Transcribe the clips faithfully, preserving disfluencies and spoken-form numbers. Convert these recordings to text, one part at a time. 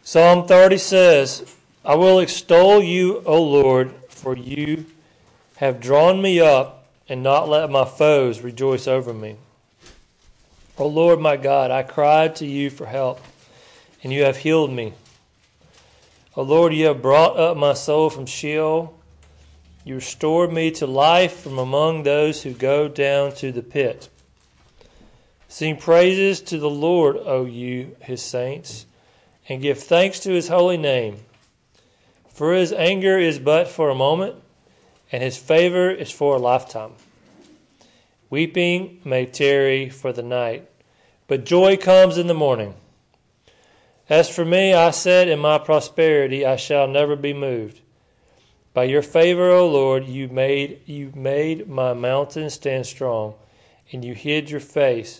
Psalm thirty says, I will extol you, O Lord, for you have drawn me up and not let my foes rejoice over me. O Lord my God, I cried to you for help, and you have healed me. O Lord, you have brought up my soul from Sheol. You restored me to life from among those who go down to the pit. Sing praises to the Lord, O you, his saints, and give thanks to his holy name. For his anger is but for a moment, and his favor is for a lifetime. Weeping may tarry for the night, but joy comes in the morning. As for me, I said, in my prosperity I shall never be moved. By your favor, O Lord, you made you made my mountain stand strong, and you hid your face.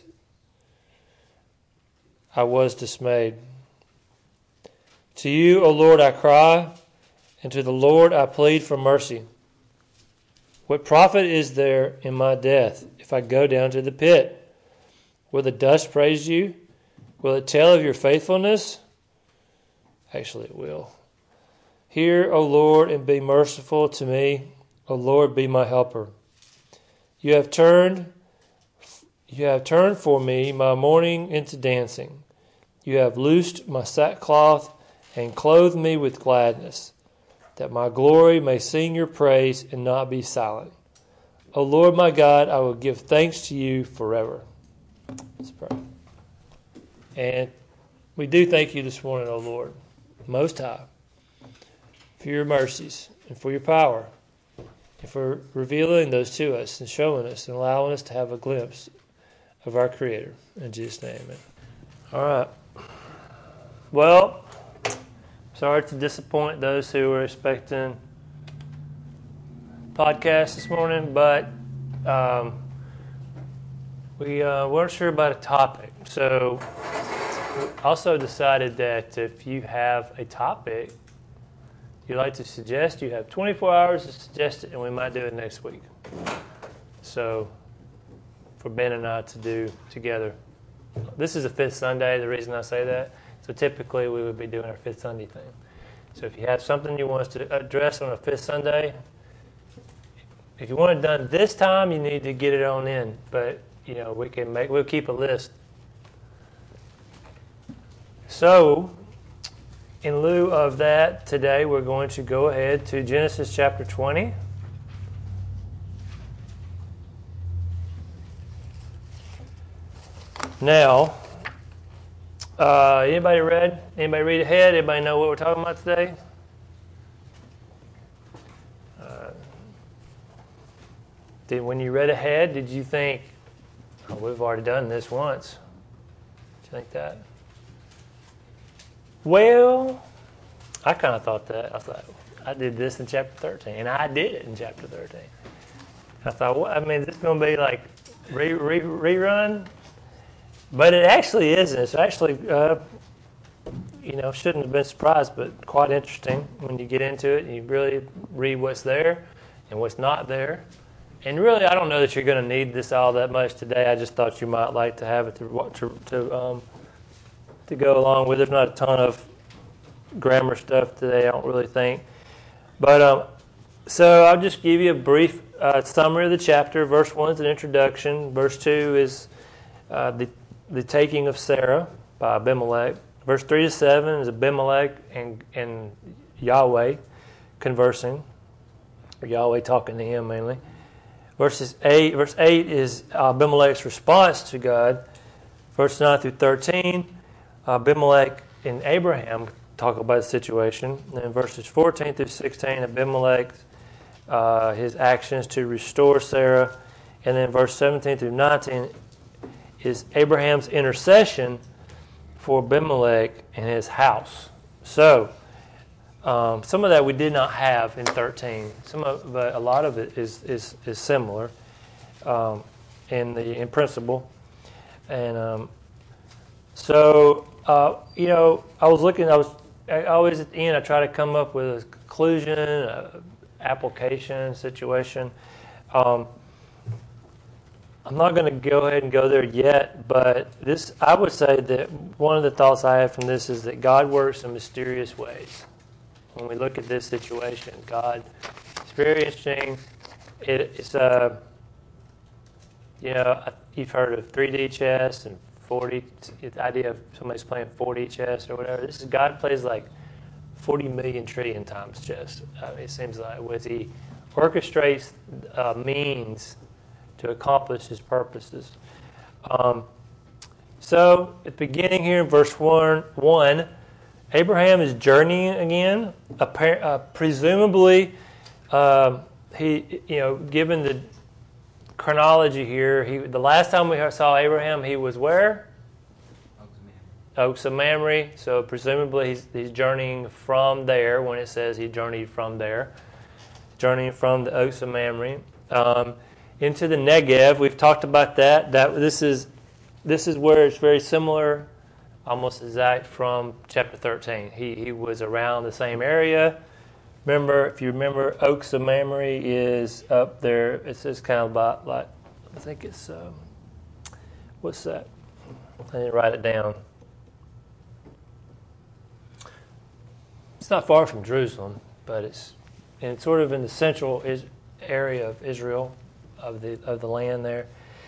I was dismayed. To you, O Lord, I cry, and to the Lord I plead for mercy. What profit is there in my death if I go down to the pit? Will the dust praise you? Will it tell of your faithfulness? Actually, it will. Hear, O Lord, and be merciful to me. O Lord, be my helper. You have turned, you have turned for me my mourning into dancing. You have loosed my sackcloth and clothed me with gladness, that my glory may sing your praise and not be silent. O Lord my God, I will give thanks to you forever. Let's pray. And we do thank you this morning, O Lord, Most High, for your mercies and for your power, and for revealing those to us and showing us and allowing us to have a glimpse of our Creator. In Jesus' name, amen. All right. Well, sorry to disappoint those who were expecting podcast this morning, but um, we uh, weren't sure about a topic. So we also decided that if you have a topic you'd like to suggest, you have twenty-four hours to suggest it, and we might do it next week. So for Ben and I to do together. This is a fifth Sunday, the reason I say that. So typically we would be doing our fifth Sunday thing. So if you have something you want us to address on a fifth Sunday, if you want it done this time, you need to get it on in. But you know, we can make we'll keep a list. So in lieu of that, today we're going to go ahead to Genesis chapter twenty. Now, uh, anybody read? Anybody read ahead? Anybody know what we're talking about today? Uh, did when you read ahead, did you think, oh, we've already done this once? Did you think that? Well, I kind of thought that. I thought, I did this in chapter thirteen, and I did it in chapter thirteen. I thought, well, I mean, is this going to be like re, re, rerun? But it actually isn't. It's actually, uh, you know, shouldn't have been surprised, but quite interesting when you get into it and you really read what's there and what's not there. And really, I don't know that you're going to need this all that much today. I just thought you might like to have it to to to, um, to go along with. There's not a ton of grammar stuff today, I don't really think. But um, so I'll just give you a brief uh, summary of the chapter. Verse one is an introduction. Verse two is uh, the the taking of Sarah by Abimelech. Verse three to seven is Abimelech and, and Yahweh conversing, or Yahweh talking to him mainly. Verses eight, verse eight is Abimelech's response to God. Verse nine through thirteen, Abimelech and Abraham talk about the situation. And then verses fourteen through sixteen, Abimelech, uh, his actions to restore Sarah. And then verse seventeen through nineteen is Abraham's intercession for Abimelech and his house. So, um, some of that we did not have in thirteen. Some of, but a lot of it is is, is similar um, in the in principle. And um, so, uh, you know, I was looking. I was I always at the end. I try to come up with a conclusion, a application, situation. Um, I'm not going to go ahead and go there yet, but this I would say that one of the thoughts I have from this is that God works in mysterious ways. When we look at this situation, God, it's very interesting. It, it's a, you know, you've heard of three D chess and four D, the idea of somebody's playing four D chess or whatever. This is God plays like forty million trillion times chess. Uh, it seems like with he orchestrates uh, means to accomplish his purposes. Um, so at the beginning here in verse one, one Abraham is journeying again. Appar- uh, presumably, um, he, you know, given the chronology here, he the last time we saw Abraham, he was where? Oaks of Mamre. So presumably he's, he's journeying from there when it says he journeyed from there. Journeying from the Oaks of Mamre. Um, into the Negev. We've talked about that. That this is this is where it's very similar, almost exact from chapter thirteen. He he was around the same area. Remember, if you remember, Oaks of Mamre is up there. It's just kind of about like I think it's um, what's that? I didn't write it down. It's not far from Jerusalem, but it's and it's sort of in the central is, area of Israel. Of the of the land there.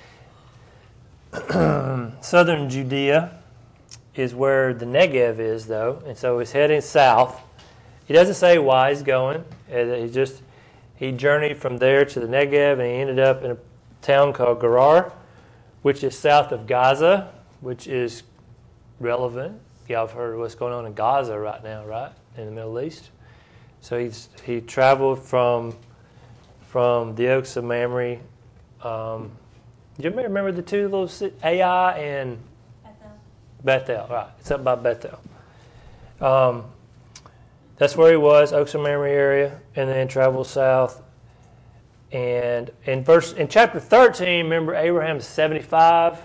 Southern Judea is where the Negev is, though, and so he's heading south. He doesn't say why he's going. He just he journeyed from there to the Negev, and he ended up in a town called Gerar, which is south of Gaza, which is relevant. Y'all have heard what's going on in Gaza right now, right, in the Middle East. So he's he traveled from. From the Oaks of Mamre. Um, do you remember the two little cities, Ai and Bethel? Bethel, right. It's up by Bethel. Um, that's where he was, Oaks of Mamre area, and then traveled south. And in verse in chapter thirteen, remember Abraham's seventy-five,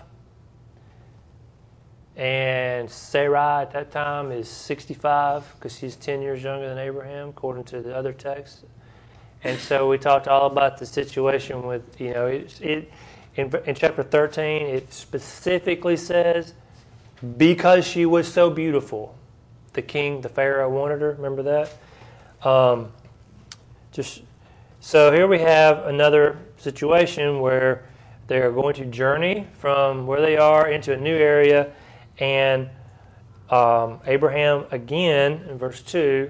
and Sarai at that time is sixty-five because she's ten years younger than Abraham, according to the other texts. And so we talked all about the situation with, you know, it, it in, in chapter thirteen, it specifically says, because she was so beautiful, the king, the Pharaoh wanted her. Remember that? Um, just so here we have another situation where they are going to journey from where they are into a new area, and um, Abraham again in verse two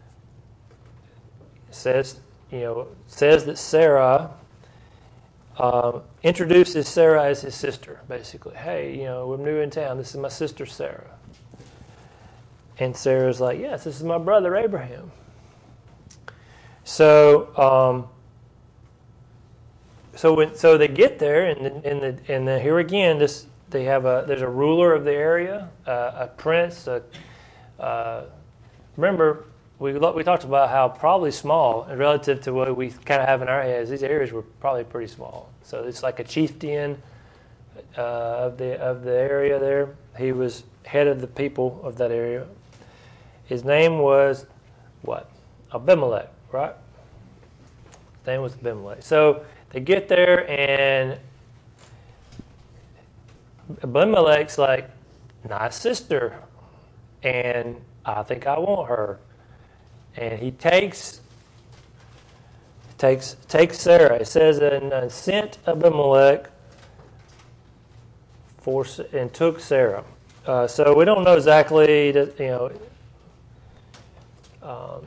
says. You know, says that Sarah uh, introduces Sarah as his sister, basically. Hey, you know, we're new in town. This is my sister Sarah. And Sarah's like, yes, this is my brother Abraham. So, um, so when so they get there, and and the, and the, here again, this they have a there's a ruler of the area, uh, a prince. A, uh, remember. We we talked about how probably small relative to what we kind of have in our heads. These areas were probably pretty small. So it's like a chieftain uh, of the of the area there. He was head of the people of that area. His name was what? Abimelech, right? His name was Abimelech. So they get there, and Abimelech's like, nice sister, and I think I want her. And he takes takes takes Sarah. It says, and uh, sent Abimelech for and took Sarah. Uh, so we don't know exactly, you know. Um,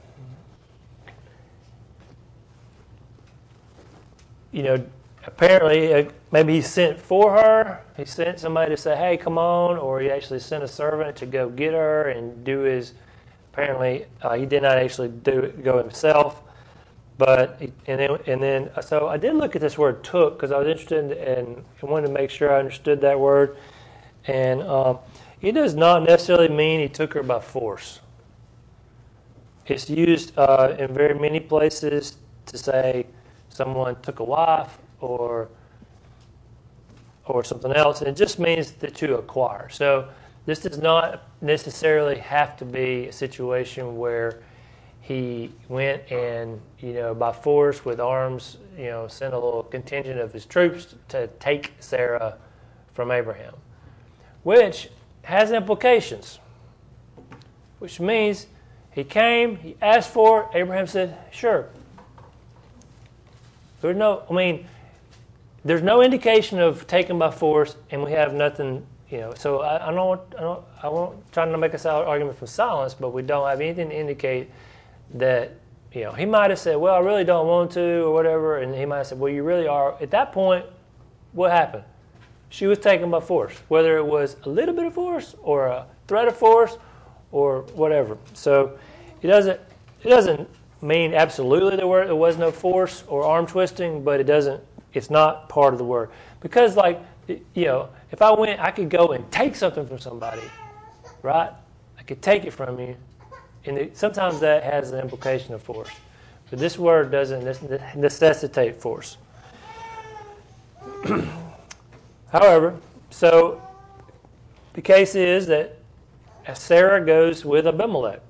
you know, apparently, uh, maybe he sent for her. He sent somebody to say, "Hey, come on," or he actually sent a servant to go get her and do his. Apparently, uh, he did not actually do it, go himself, but he, and then and then so I did look at this word "took" because I was interested in, and I wanted to make sure I understood that word, and um, it does not necessarily mean he took her by force. It's used uh, in very many places to say someone took a wife or or something else, and it just means that to acquire. So this does not necessarily have to be a situation where he went and, you know, by force with arms, you know, sent a little contingent of his troops to take Sarah from Abraham, which has implications, which means he came, he asked for it, Abraham said, sure. There's no, I mean, there's no indication of taken by force, and we have nothing, you know. So I, I don't, want, I don't, I won't try to make a argument from silence, but we don't have anything to indicate that, you know. He might have said, "Well, I really don't want to," or whatever, and he might have said, "Well, you really are." At that point, what happened? She was taken by force, whether it was a little bit of force or a threat of force or whatever. So it doesn't, it doesn't mean absolutely there were there was no force or arm twisting, but it doesn't. It's not part of the word. Because, like, you know, if I went, I could go and take something from somebody, right? I could take it from you. And it, sometimes that has an implication of force. But this word doesn't necessitate force. However, so the case is that Sarah goes with Abimelech.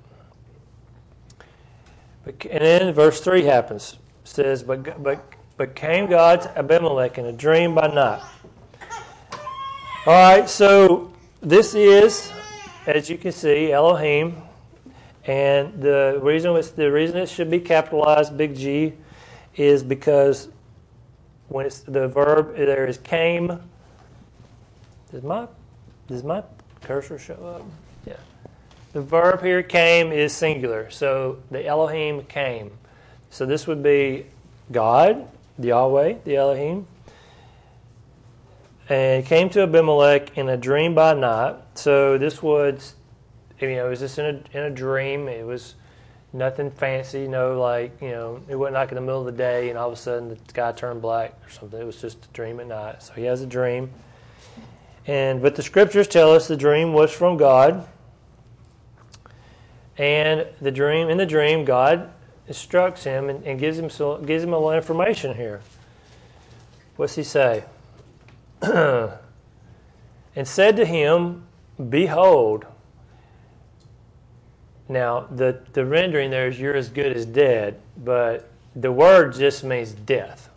And then verse three happens. It says, but, but But came God to Abimelech in a dream by night. All right, so this is, as you can see, Elohim, and the reason it's, the reason it should be capitalized, big G, is because when it's the verb there is came. Does my does my cursor show up? Yeah. The verb here came is singular, so the Elohim came. So this would be God. The Yahweh, the Elohim, and came to Abimelech in a dream by night. So this was, you know, it was just in a in a dream. It was nothing fancy, no, like, you know, it wasn't like in the middle of the day and all of a sudden the sky turned black or something. It was just a dream at night. So he has a dream, and but the scriptures tell us the dream was from God, and the dream in the dream God instructs him and, and gives him so, gives him a little information here. What's he say? And said to him, "Behold." Now the the rendering there is "you're as good as dead," but the word just means death.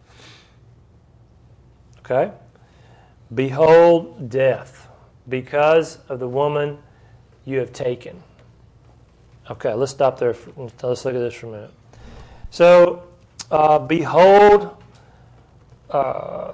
Okay? Behold, death, because of the woman you have taken. Okay, let's stop there. For, let's look at this for a minute. So, uh, behold, uh,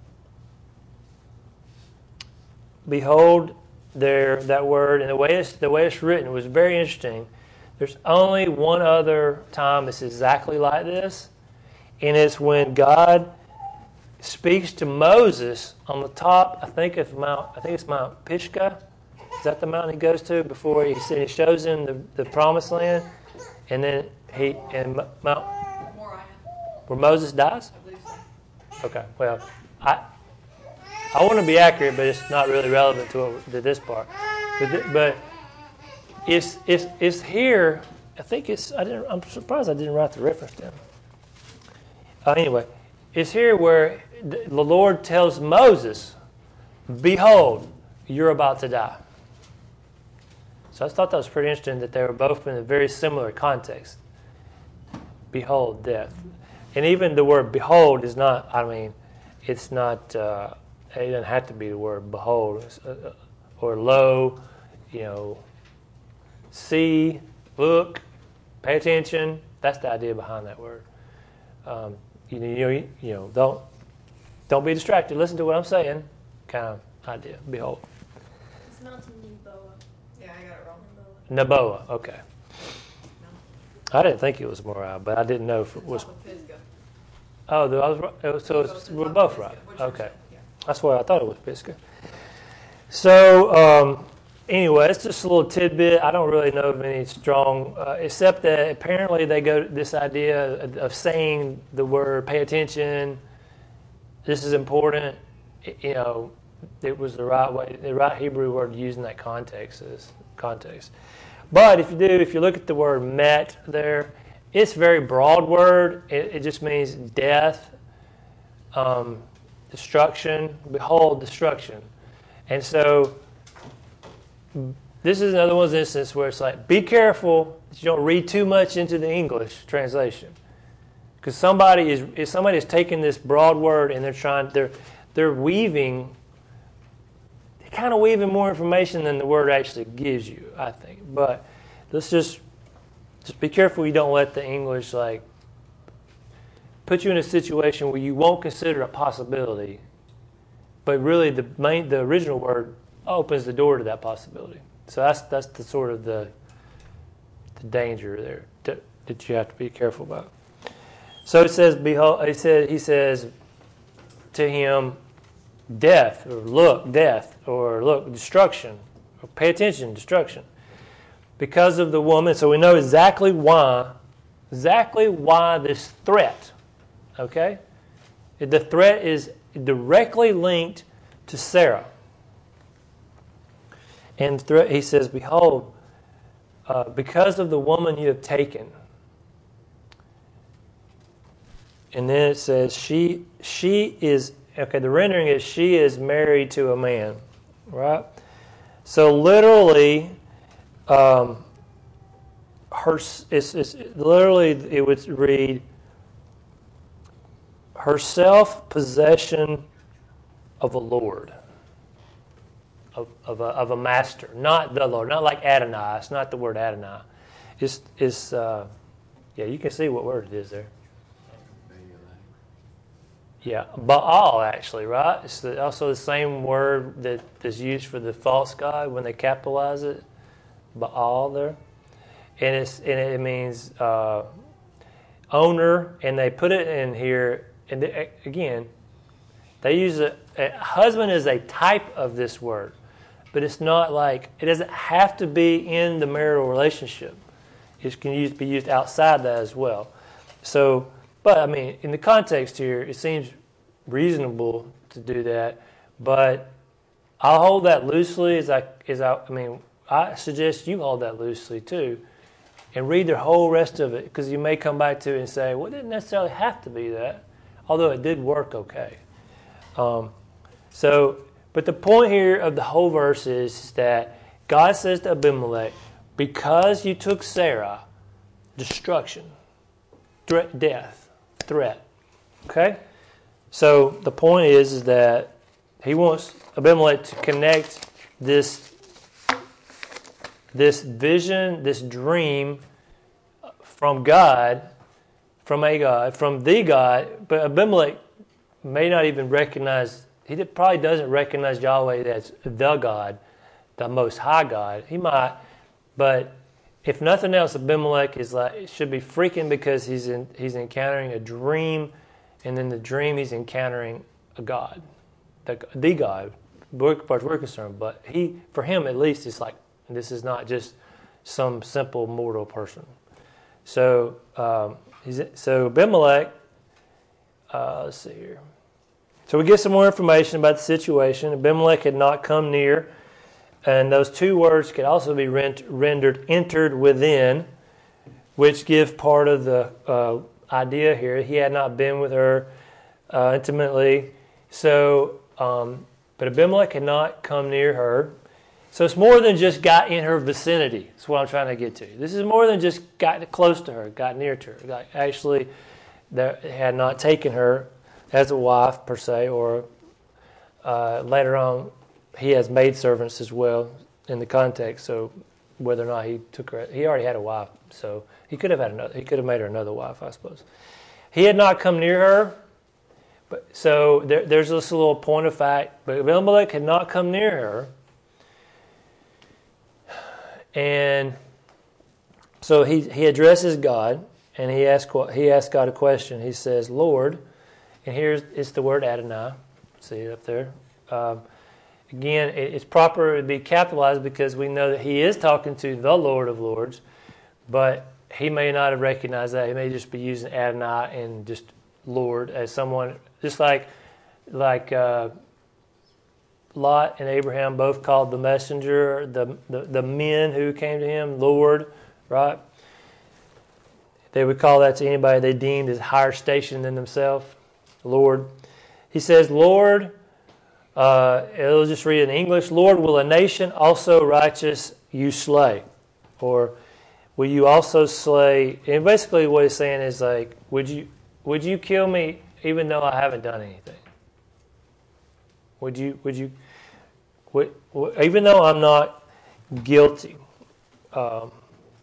behold, there that word, and the way it's the way it's written was very interesting. There's only one other time it's exactly like this, and it's when God speaks to Moses on the top. I think of Mount. I think it's Mount Pisgah. Is that the mountain he goes to before he, he shows him the, the promised land? And then he, and Mount, where Moses dies? I believe so. Okay, well, I I want to be accurate, but it's not really relevant to, what, to this part. But, th- but it's, it's, it's here, I think it's, I didn't, I'm surprised I didn't write the reference down. Uh, anyway, it's here where the, the Lord tells Moses, "Behold, you're about to die." So I thought that was pretty interesting that they were both in a very similar context. Behold, death. And even the word behold is not, I mean, it's not, uh, it doesn't have to be the word behold. Uh, or lo, you know, see, look, pay attention. That's the idea behind that word. Um, you, know, you, know, you know, don't, don't be distracted. Listen to what I'm saying. Kind of idea. Behold. It's Mountain Neboa. Yeah, I got it wrong. Neboa, okay. I didn't think it was Moriah, but I didn't know if it was. Pisgah. Oh, I was right. It was, so it's, we're both right. Okay. That's why I thought it was Pisgah. So, um, anyway, it's just a little tidbit. I don't really know of any strong, uh, except that apparently they go to this idea of, of saying the word, pay attention, this is important. It, you know, it was the right way, the right Hebrew word used in that context. Is context. But if you do, if you look at the word met there, it's a very broad word. It, it just means death, um, destruction. Behold, destruction. And so this is another one of those instances where it's like, be careful that you don't read too much into the English translation. Because somebody is if somebody is taking this broad word and they're trying they're they're weaving they're kind of weaving more information than the word actually gives you, I think. But let's just just be careful you don't let the English like put you in a situation where you won't consider a possibility, but really the main the original word opens the door to that possibility. So that's that's the sort of the the danger there that, that you have to be careful about. So it says, behold, he said, he says to him, death, or look, death, or look, destruction, or pay attention, destruction. Because of the woman, so we know exactly why, exactly why this threat, okay? The threat is directly linked to Sarah. And he says, behold, uh, because of the woman you have taken. And then it says, she she is, okay, the rendering is, she is married to a man, right? So literally, um, her it's, it's literally, it would read, her self-possession of a Lord, of, of, a, of a master, not the Lord, not like Adonai. It's not the word Adonai. It's, it's uh, yeah, you can see what word it is there. Yeah, Baal actually, right? It's the, also the same word that is used for the false god when they capitalize it, Baal there, and it's and it means uh, owner, and they put it in here. And they, again, they use a, a husband is a type of this word, but it's not like it doesn't have to be in the marital relationship. It can use, be used outside that as well. So. But, I mean, in the context here, it seems reasonable to do that. But I'll hold that loosely as I, as I, I mean, I suggest you hold that loosely too. And read the whole rest of it. Because you may come back to it and say, well, it didn't necessarily have to be that. Although it did work okay. Um, so, but the point here of the whole verse is, is that God says to Abimelech, because you took Sarah, destruction, threat, death. Threat. Okay? So the point is, is that he wants Abimelech to connect this, this vision, this dream from God, from a God, from the God, but Abimelech may not even recognize, he probably doesn't recognize Yahweh as the God, the Most High God. He might, but if nothing else, Abimelech is like should be freaking because he's in, he's encountering a dream, and in the dream he's encountering a God, the, the God, as far as we're concerned. But he, for him at least, it's like this is not just some simple mortal person. So, um, he's, so Abimelech. Uh, let's see here. So we get some more information about the situation. Abimelech had not come near. And those two words could also be rent, rendered entered within, which give part of the uh, idea here. He had not been with her uh, intimately. So, um, but Abimelech had not come near her. So it's more than just got in her vicinity. That's what I'm trying to get to. This is more than just got close to her, got near to her. Got, actually, that had not taken her as a wife per se, or uh, later on, he has maidservants as well in the context. So whether or not he took her, he already had a wife, so he could have had another. He could have made her another wife, I suppose. He had not come near her, but so there, there's this little point of fact. But Abimelech had not come near her, and so he he addresses God, and he asks he asks God a question. He says, "Lord," and here's it's the word Adonai. See it up there. Um, Again, it's proper to be capitalized because we know that he is talking to the Lord of Lords, but he may not have recognized that. He may just be using Adonai and just Lord as someone, just like like uh, Lot and Abraham both called the messenger, the, the, the men who came to him, Lord, right? They would call that to anybody they deemed as higher station than themselves, Lord. He says, Lord... Uh, it'll just read in English. Lord, will a nation also righteous you slay? Or will you also slay? And basically what he's saying is like, would you would you kill me even though I haven't done anything? Would you would you would, even though I'm not guilty? Um,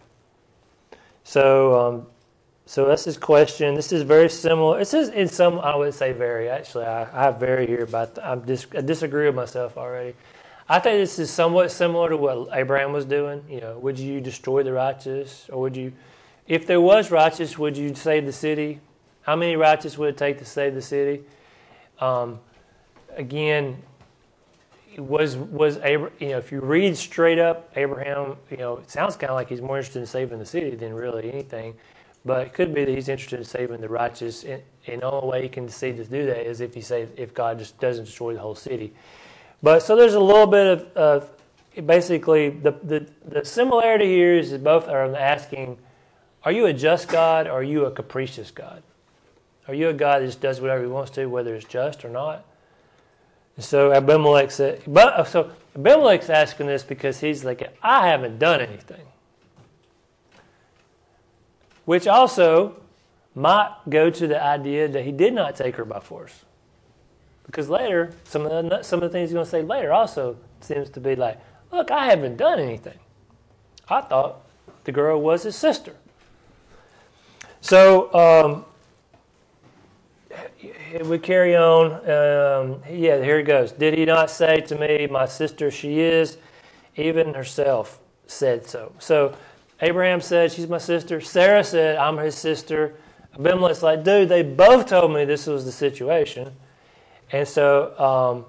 so um, so that's his question. This is very similar. This is in some, I would say very. Actually, I, I have very here, but I'm dis, I disagree with myself already. I think this is somewhat similar to what Abraham was doing. You know, would you destroy the righteous, or would you, if there was righteous, would you save the city? How many righteous would it take to save the city? Um, again, was was Abraham? You know, if you read straight up, Abraham, you know, it sounds kind of like he's more interested in saving the city than really anything. But it could be that he's interested in saving the righteous, and, and the only way he can see to do that is if he say if God just doesn't destroy the whole city. But so there's a little bit of, of basically the, the the similarity here is that both are asking, are you a just God or are you a capricious God? Are you a God that just does whatever he wants to, whether it's just or not? And so Abimelech said, but so Abimelech's asking this because he's like, I haven't done anything. Which also might go to the idea that he did not take her by force. Because later, some of the, some of the things he's going to say later also seems to be like, look, I haven't done anything. I thought the girl was his sister. So, um, we carry on. Um, yeah, here it goes. Did he not say to me, my sister she is? Even herself said so. So, Abraham said, she's my sister. Sarah said, I'm his sister. Abimelech's like, dude, they both told me this was the situation. And so um,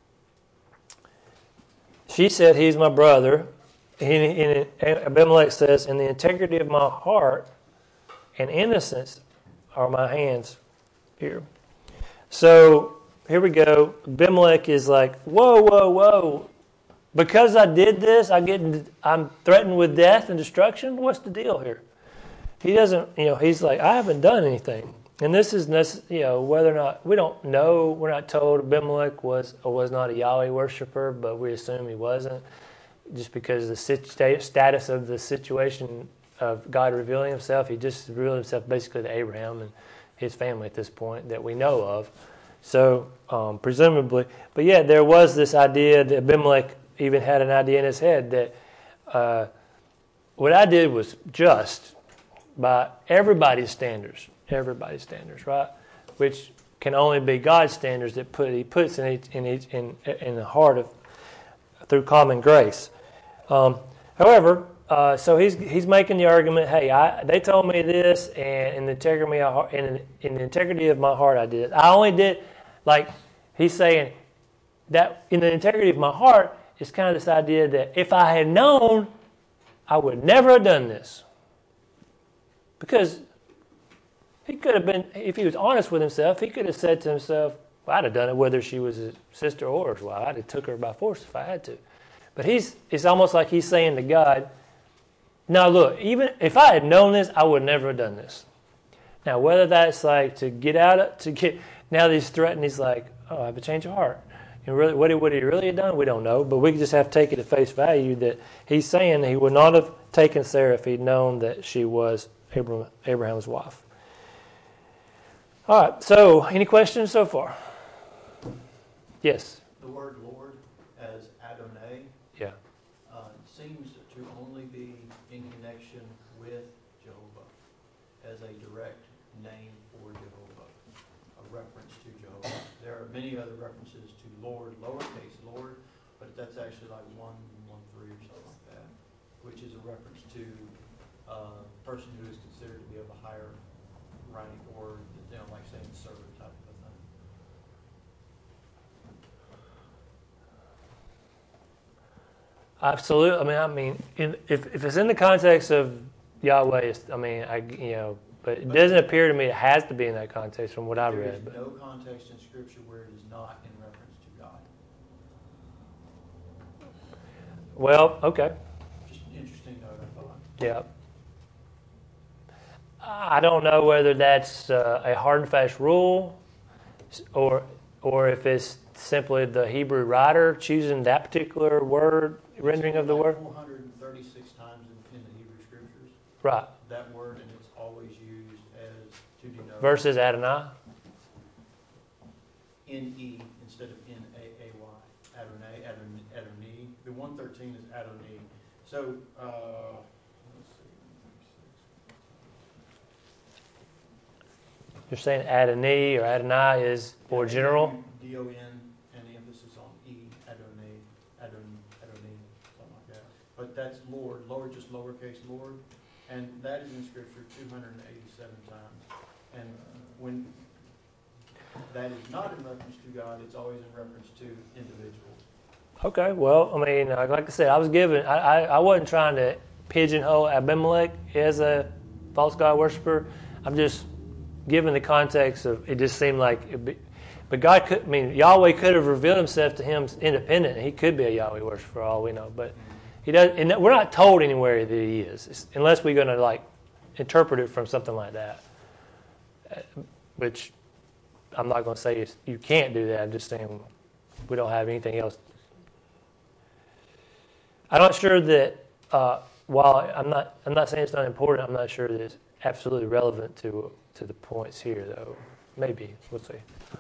she said, he's my brother. And Abimelech says, in the integrity of my heart and innocence are my hands here. So here we go. Abimelech is like, whoa, whoa, whoa. Because I did this, I get, I'm threatened with death and destruction? What's the deal here? He doesn't, you know, he's like, I haven't done anything. And this is, you know, whether or not, we don't know, we're not told Abimelech was or was not a Yahweh worshiper, but we assume he wasn't, just because of the status of the situation of God revealing himself. He just revealed himself basically to Abraham and his family at this point that we know of. So, um, presumably, but yeah, there was this idea that Abimelech even had an idea in his head that uh, what I did was just by everybody's standards, everybody's standards, right? Which can only be God's standards that put He puts in each, in each, in in the heart of through common grace. Um, however, uh, so he's he's making the argument. Hey, I, they told me this, and in the integrity of my heart, in, in the integrity of my heart, I did it. I only did, like he's saying that in the integrity of my heart. It's kind of this idea that if I had known, I would never have done this. Because he could have been, if he was honest with himself, he could have said to himself, well, I'd have done it whether she was his sister or his wife. I'd have took her by force if I had to. But he's, it's almost like he's saying to God, now look, even if I had known this, I would never have done this. Now, whether that's like to get out of, to get, now that he's threatened, he's like, oh, I have a change of heart. And really, what he would he really have done, we don't know. But we just have to take it at face value that he's saying he would not have taken Sarah if he'd known that she was Abraham, Abraham's wife. All right, so any questions so far? Yes? The word Lord as Adonai yeah. uh, seems to only be in connection with Jehovah as a direct name for Jehovah, a reference to Jehovah. There are many other references to Lord, lowercase Lord, but that's actually like one, one, three or something like that, which is a reference to uh, a person who is considered to be of a higher rank, or, you know, like saying servant type of thing. Absolutely. I mean, I mean, in, if if it's in the context of Yahweh, it's, I mean, I you know, but it doesn't appear to me it has to be in that context from what I There read. is But. no context in Scripture where it is not in reference to God. Well, okay. Just an interesting note, I thought. Yeah. I don't know whether that's uh, a hard and fast rule, or or if it's simply the Hebrew writer choosing that particular word, rendering of the like word. four hundred thirty Right. that word, and it's always used as to denote Versus Adonai. N E instead of N A A Y. Adonai, Adon, Adoni. The one thirteen is Adoni. So, uh, let's see. You're saying Adonai or Adonai is more general? D O N, and the emphasis on E, Adonai, Adon, Adoni, something like that. But that's Lord, Lord, just lowercase Lord. And that is in Scripture two hundred eighty-seven times. And when that is not in reference to God, it's always in reference to individuals. Okay, well, I mean, like I said, I was given, I, I, I wasn't trying to pigeonhole Abimelech as a false god worshiper. I'm just giving the context of, it just seemed like, it'd be, but God could, I mean, Yahweh could have revealed himself to him independent. He could be a Yahweh worshiper for all we know, but he does, and we're not told anywhere that he is, it's, unless we're going to like interpret it from something like that, which I'm not going to say you can't do that. I'm just saying we don't have anything else. I'm not sure that uh, while I'm not, I'm not saying it's not important. I'm not sure that it's absolutely relevant to to the points here, though. Maybe we'll see.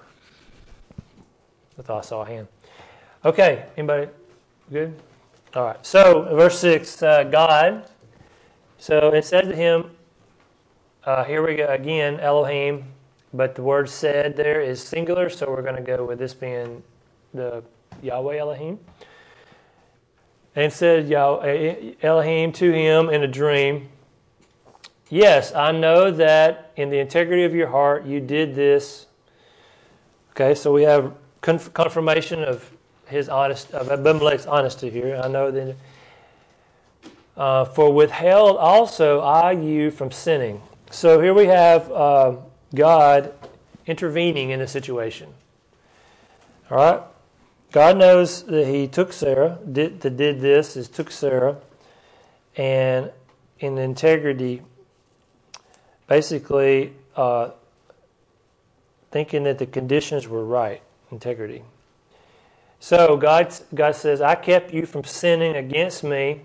I thought I saw a hand. Okay, anybody good? All right. So verse six, uh, God. So it said to him. Uh, here we go again, Elohim. But the word said there is singular, so we're going to go with this being the Yahweh Elohim. And said Yahweh, Elohim to him in a dream, yes, I know that in the integrity of your heart you did this. Okay, so we have conf- confirmation of his honest, of Abimelech's honesty here. I know that. Uh, For withheld also I you from sinning. So here we have uh, God intervening in the situation. All right? God knows that he took Sarah, did, that did this, is took Sarah, and in integrity, basically uh, thinking that the conditions were right, integrity. So God, God says, I kept you from sinning against me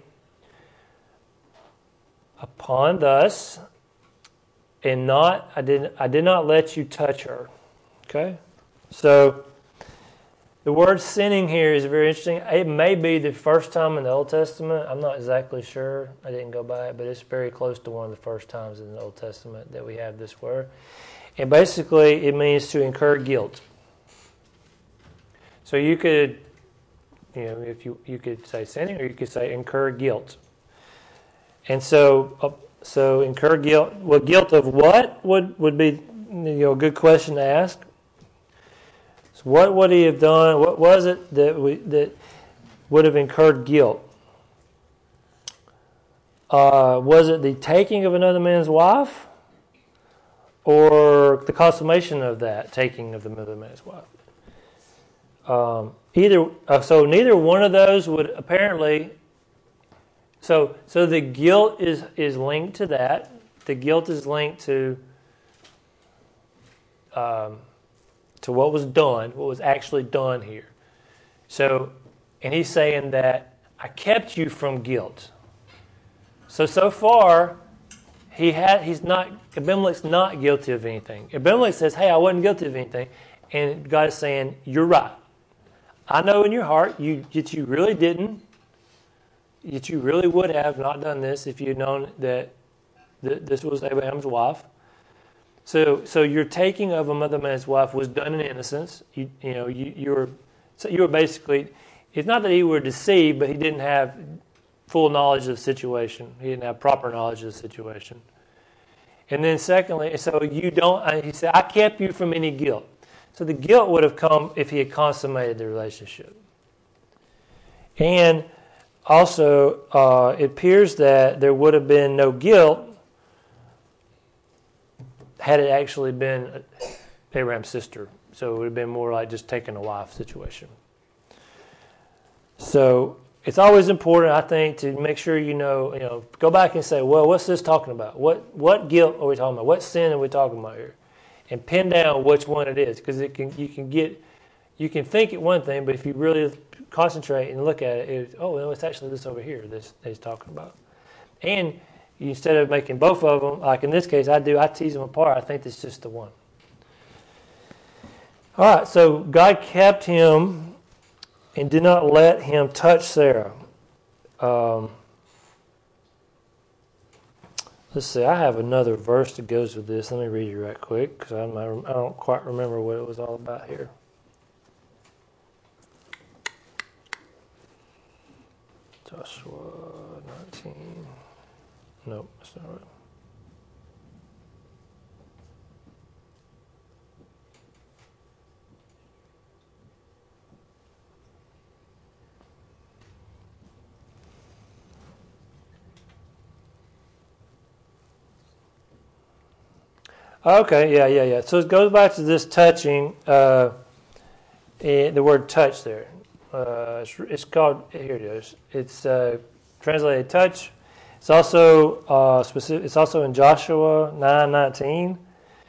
upon thus, and not I did I did not let you touch her. Okay? So the word sinning here is very interesting. It may be the first time in the Old Testament. I'm not exactly sure. I didn't go by it, but it's very close to one of the first times in the Old Testament that we have this word. And basically, it means to incur guilt. So you could, you know, if you you could say sinning, or you could say incur guilt. And so, uh, so incur guilt. Well, guilt of what would would be, you know, a good question to ask. So what would he have done? What was it that we that would have incurred guilt? Uh, was it the taking of another man's wife, or the consummation of that taking of another man's wife? Um, either uh, so neither one of those would apparently. So so the guilt is is linked to that. The guilt is linked to. Um, to what was done, what was actually done here. So, and he's saying that I kept you from guilt. So, so far, he had, he's not, Abimelech's not guilty of anything. Abimelech says, hey, I wasn't guilty of anything. And God is saying, you're right. I know in your heart you, that you really didn't, that you really would have not done this if you'd known that th- this was Abraham's wife. So, so your taking of another man's wife was done in innocence. You, you know, you, you were, so you were basically. It's not that he were deceived, but he didn't have full knowledge of the situation. He didn't have proper knowledge of the situation. And then, secondly, so you don't. He said, "I kept you from any guilt." So the guilt would have come if he had consummated the relationship. And also, uh, it appears that there would have been no guilt had it actually been Abraham's sister. So it would have been more like just taking a wife situation. So it's always important, I think, to make sure you know, you know, go back and say, well, what's this talking about? What what guilt are we talking about? What sin are we talking about here? And pin down which one it is, because it can you can get you can think it one thing, but if you really concentrate and look at it, it's, oh, no, it's actually this over here. This that he's talking about, and you, instead of making both of them, like in this case, I do, I tease them apart. I think it's just the one. All right, so God kept him and did not let him touch Sarah. Um, let's see, I have another verse that goes with this. Let me read it right quick because I don't quite remember what it was all about here. Joshua nineteen. Nope, that's not right. Okay, yeah, yeah, yeah. So it goes back to this touching, uh, and the word touch there. Uh, it's, it's called, here it is. It's uh, translated touch. It's also uh, specific. It's also in Joshua nine nineteen.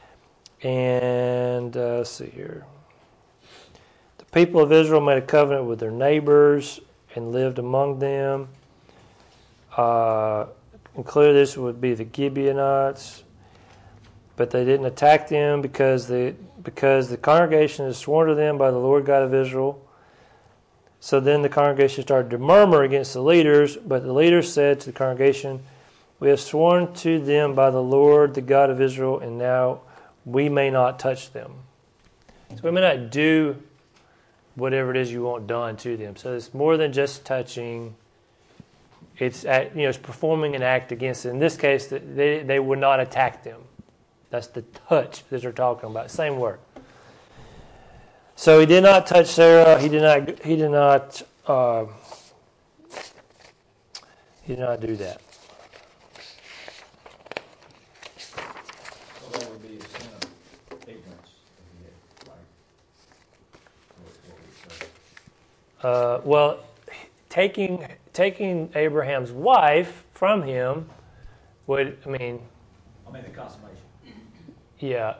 And uh, let's see here. The people of Israel made a covenant with their neighbors and lived among them. Uh, and clearly this would be the Gibeonites. But they didn't attack them because the because the congregation is sworn to them by the Lord God of Israel. So then the congregation started to murmur against the leaders, but the leaders said to the congregation, "We have sworn to them by the Lord, the God of Israel, and now we may not touch them." So we may not do whatever it is you want done to them. So it's more than just touching. It's you know it's performing an act against them. In this case, they they would not attack them. That's the touch that they're talking about. Same word. So he did not touch Sarah. He did not. He did not. Uh, he did not do that. Well, that would be a sin of ignorance, right? Uh, well, taking taking Abraham's wife from him would. I mean. I mean the consummation. Yeah.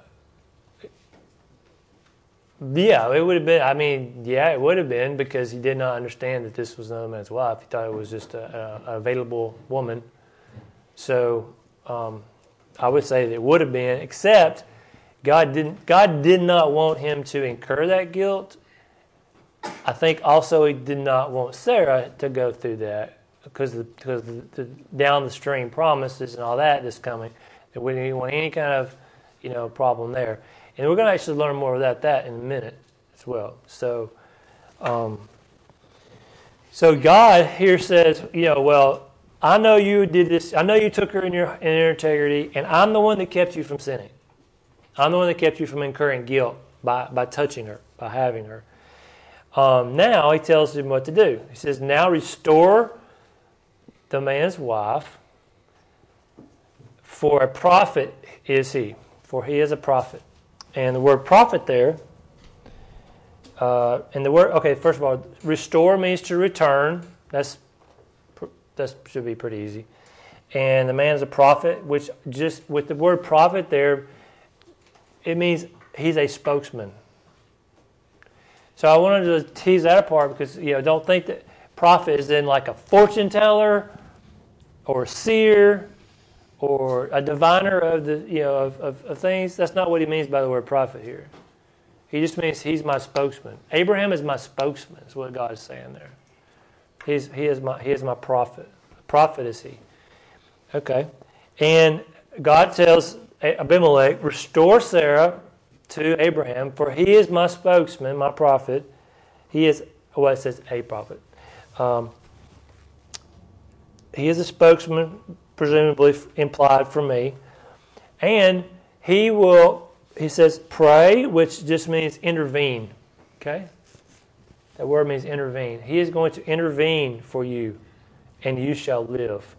Yeah, it would have been, I mean, yeah, it would have been because he did not understand that this was another man's wife. He thought it was just a, a, a available woman. So um, I would say that it would have been, except God didn't. God did not want him to incur that guilt. I think also he did not want Sarah to go through that because the, because the, the down the stream promises and all that that's coming. That we didn't want any kind of you know, problem there. And we're going to actually learn more about that in a minute as well. So, um, so God here says, you know, well, I know you did this. I know you took her in your in your integrity, and I'm the one that kept you from sinning. I'm the one that kept you from incurring guilt by, by touching her, by having her. Um, now he tells him what to do. He says, now restore the man's wife, for a prophet is he. For he is a prophet. And the word prophet there, uh, and the word, okay, first of all, restore means to return. That's that should be pretty easy. And the man is a prophet, which just with the word prophet there, it means he's a spokesman. So I wanted to tease that apart because, you know, don't think that prophet is then like a fortune teller or a seer or a diviner of the you know of, of, of things. That's not what he means by the word prophet here. He just means he's my spokesman. Abraham is my spokesman, is what God is saying there. He's he is my he is my prophet. Prophet is he. Okay. And God tells Abimelech, restore Sarah to Abraham, for he is my spokesman, my prophet. He is well it says a prophet. Um, he is a spokesman, presumably implied for me. And he will, he says, pray, which just means intervene. Okay? That word means intervene. He is going to intervene for you, and you shall live.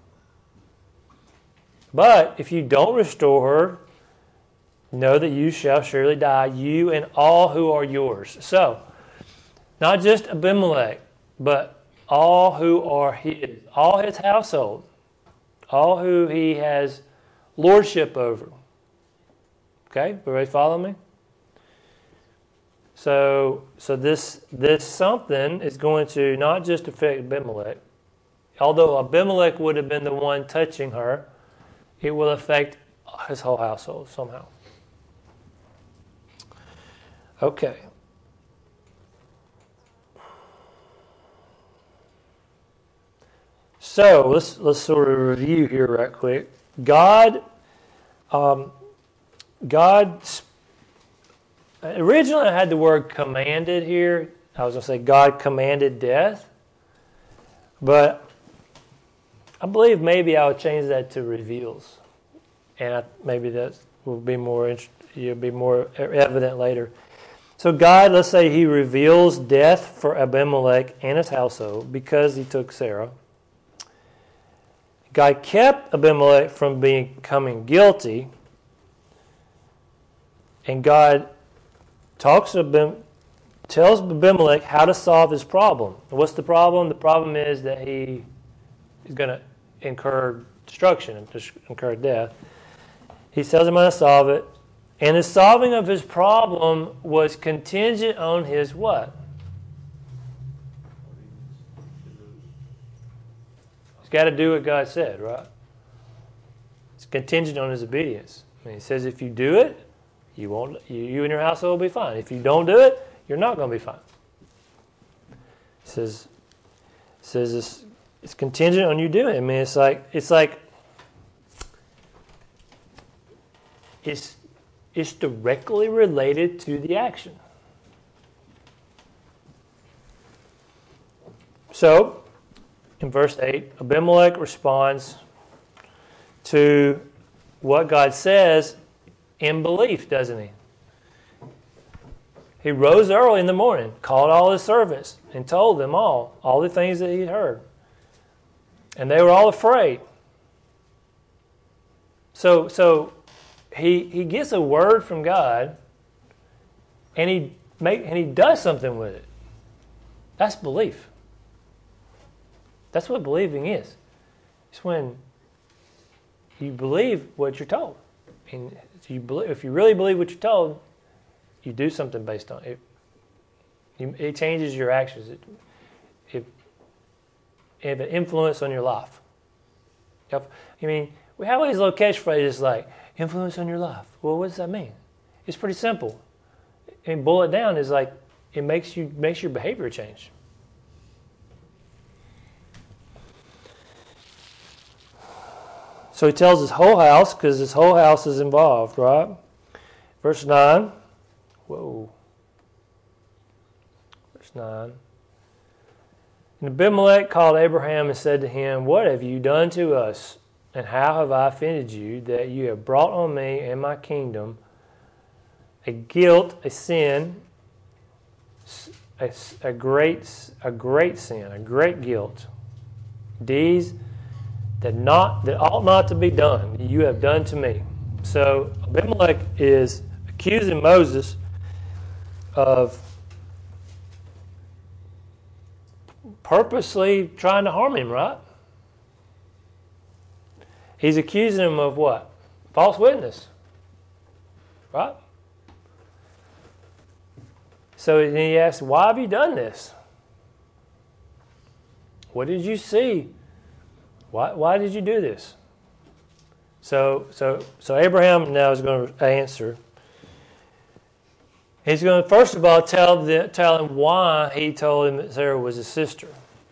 But if you don't restore her, know that you shall surely die, you and all who are yours. So, not just Abimelech, but all who are his, all his household. All who he has lordship over. Okay, everybody follow me? So, so this this something is going to not just affect Abimelech, although Abimelech would have been the one touching her, it will affect his whole household somehow. Okay. So let's let's sort of review here right quick. God, um, God. Originally, I had the word commanded here. I was going to say God commanded death, but I believe maybe I would change that to reveals, and I, maybe that will be more it'll be more evident later. So God, let's say He reveals death for Abimelech and his household because he took Sarah. God kept Abimelech from becoming guilty, and God talks to Abim, tells Abimelech how to solve his problem. And what's the problem? The problem is that he is going to incur destruction and incur death. He tells him how to solve it, and the solving of his problem was contingent on his what? He's got to do what God said, right? It's contingent on his obedience. I mean, he says if you do it, you won't. You, you and your household will be fine. If you don't do it, you're not going to be fine. He says, says it's, it's contingent on you doing it. I mean, it's like it's like it's it's directly related to the action. So, in verse eight, Abimelech responds to what God says in belief, doesn't he? He rose early in the morning, called all his servants, and told them all, all the things that he'd heard. And they were all afraid. So, so he he gets a word from God, and he make and he does something with it. That's belief. That's what believing is. It's when you believe what you're told. And if you believe, if you really believe what you're told, you do something based on it. You, it changes your actions. It, it, it have an influence on your life. I mean, we have all these little catchphrases like influence on your life. Well, what does that mean? It's pretty simple. And boil it down is like it makes you makes your behavior change. So he tells his whole house, because his whole house is involved, right? Verse nine. Whoa. Verse nine. And Abimelech called Abraham and said to him, "What have you done to us? And how have I offended you, that you have brought on me and my kingdom a guilt, a sin, a, a great, a great sin, a great guilt, deeds that not that ought not to be done, you have done to me." So Abimelech is accusing Moses of purposely trying to harm him, right? He's accusing him of what? False witness, right? So he asks, "Why have you done this? What did you see? Why, why did you do this?" So, so, so Abraham now is going to answer. He's going to first of all tell the, tell him why he told him that Sarah was his sister.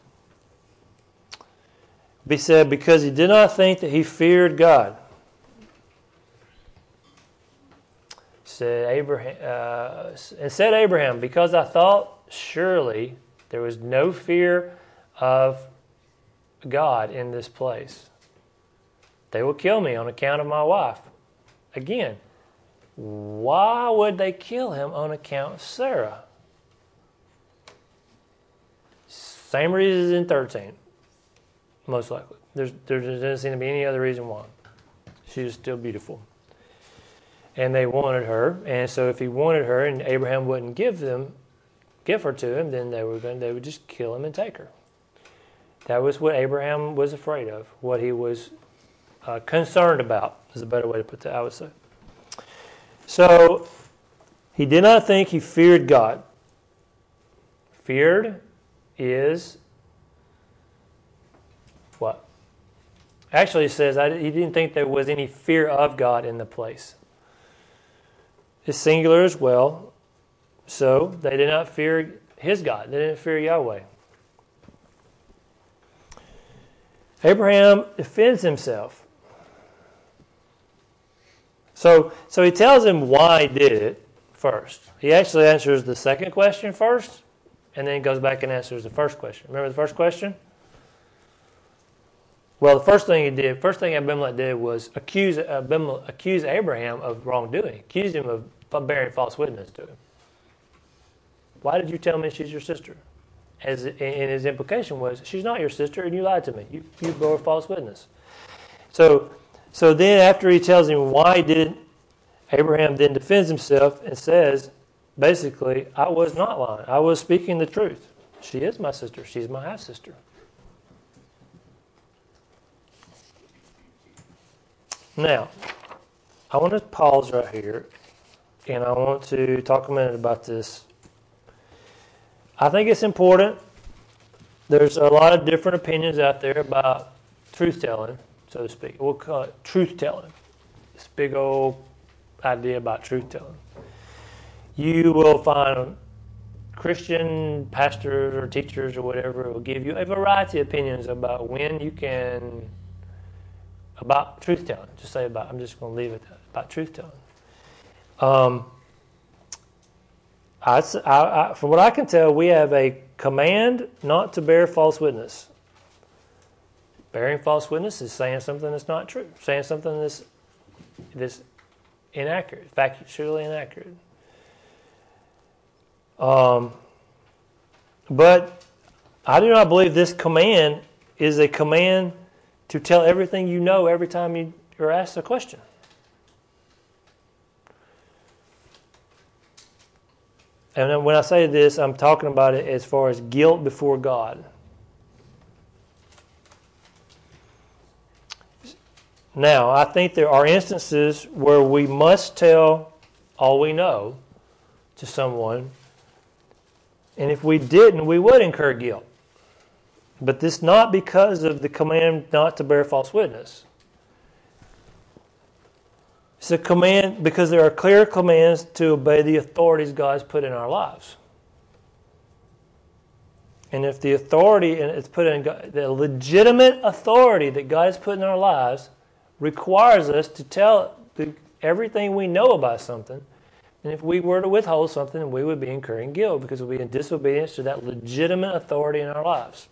He said because he did not think that he feared God. Said Abraham uh, and said Abraham, because I thought surely there was no fear of God in this place. They will kill me on account of my wife. Again, why would they kill him on account of Sarah? Same reason as in thirteen, most likely. There's, there doesn't seem to be any other reason why. She was still beautiful. And they wanted her, and so if he wanted her and Abraham wouldn't give them, give her to him, then they were going, they would just kill him and take her. That was what Abraham was afraid of, what he was uh, concerned about, is a better way to put that, I would say. So, he did not think he feared God. Feared is what? Actually, it says I, he didn't think there was any fear of God in the place. It's singular as well. So they did not fear his God. They didn't fear Yahweh. Abraham defends himself. So, so he tells him why he did it first. He actually answers the second question first, and then goes back and answers the first question. Remember the first question? Well, the first thing he did, first thing Abimelech did was accuse Abimelech, accuse Abraham of wrongdoing. Accused him of bearing false witness to him. Why did you tell me she's your sister? As and his implication was, she's not your sister, and you lied to me. You you bore false witness. So, so then after he tells him why he did it, Abraham then defends himself and says, basically, I was not lying. I was speaking the truth. She is my sister. She's my half sister. Now, I want to pause right here, and I want to talk a minute about this. I think it's important. There's a lot of different opinions out there about truth-telling, so to speak. We'll call it truth-telling. This big old idea about truth-telling. You will find Christian pastors or teachers or whatever will give you a variety of opinions about when you can... About truth-telling. Just say about, I'm just going to leave it at about truth-telling. Um, I, I, I, from what I can tell, we have a command not to bear false witness. Bearing false witness is saying something that's not true. Saying something that's, that's inaccurate, factually inaccurate. Um, but I do not believe this command is a command to tell everything you know every time you are asked a question. And when I say this, I'm talking about it as far as guilt before God. Now, I think there are instances where we must tell all we know to someone, and if we didn't, we would incur guilt. But this not because of the command not to bear false witness. It's a command because there are clear commands to obey the authorities God's put in our lives. And if the authority and it's put in God, the legitimate authority that God has put in our lives requires us to tell the, everything we know about something. And if we were to withhold something, we would be incurring guilt because we'd be in disobedience to that legitimate authority in our lives.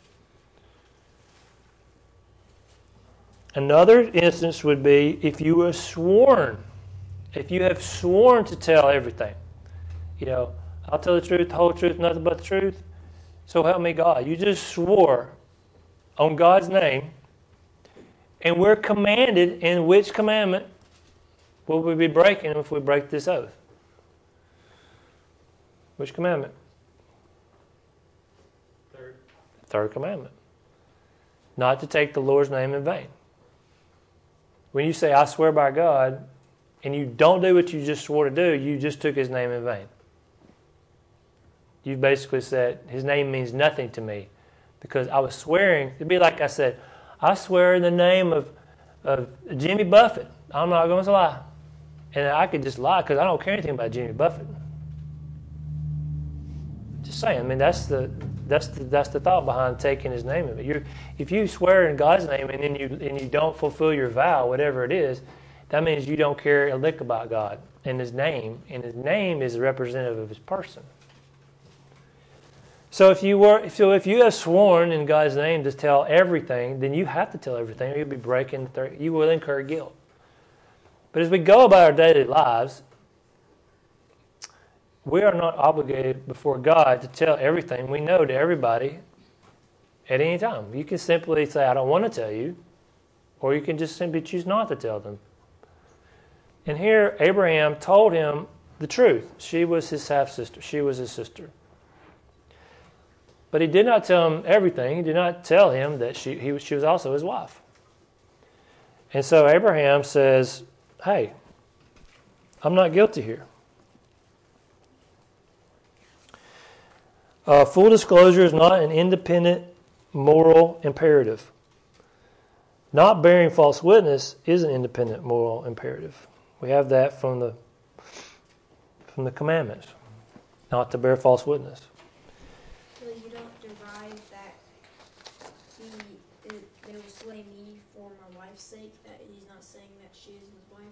Another instance would be if you were sworn, if you have sworn to tell everything. You know, I'll tell the truth, the whole truth, nothing but the truth. So help me God. You just swore on God's name, and we're commanded in which commandment will we be breaking if we break this oath? Which commandment? Third. Third commandment. Not to take the Lord's name in vain. When you say, I swear by God, and you don't do what you just swore to do, you just took his name in vain. You basically said, his name means nothing to me because I was swearing. It'd be like I said, I swear in the name of, of Jimmy Buffett. I'm not going to lie. And I could just lie because I don't care anything about Jimmy Buffett. Just saying. I mean, that's the that's the that's the thought behind taking his name in it. You're, if you swear in God's name and then you and you don't fulfill your vow, whatever it is, that means you don't care a lick about God and his name. And his name is representative of his person. So if you were, so if you have sworn in God's name to tell everything, then you have to tell everything, or you'll be breaking. The, you will incur guilt. But as we go about our daily lives, we are not obligated before God to tell everything we know to everybody at any time. You can simply say, "I don't want to tell you," or you can just simply choose not to tell them. And here, Abraham told him the truth. She was his half sister. She was his sister. But he did not tell him everything. He did not tell him that she, he, she was also his wife. And so Abraham says, hey, I'm not guilty here. Uh, full disclosure is not an independent moral imperative. not bearing false witness is an independent moral imperative. We have that from the from the commandments, not to bear false witness. So you don't derive that he it, they will slay me for my wife's sake. That he's not saying that she is his wife.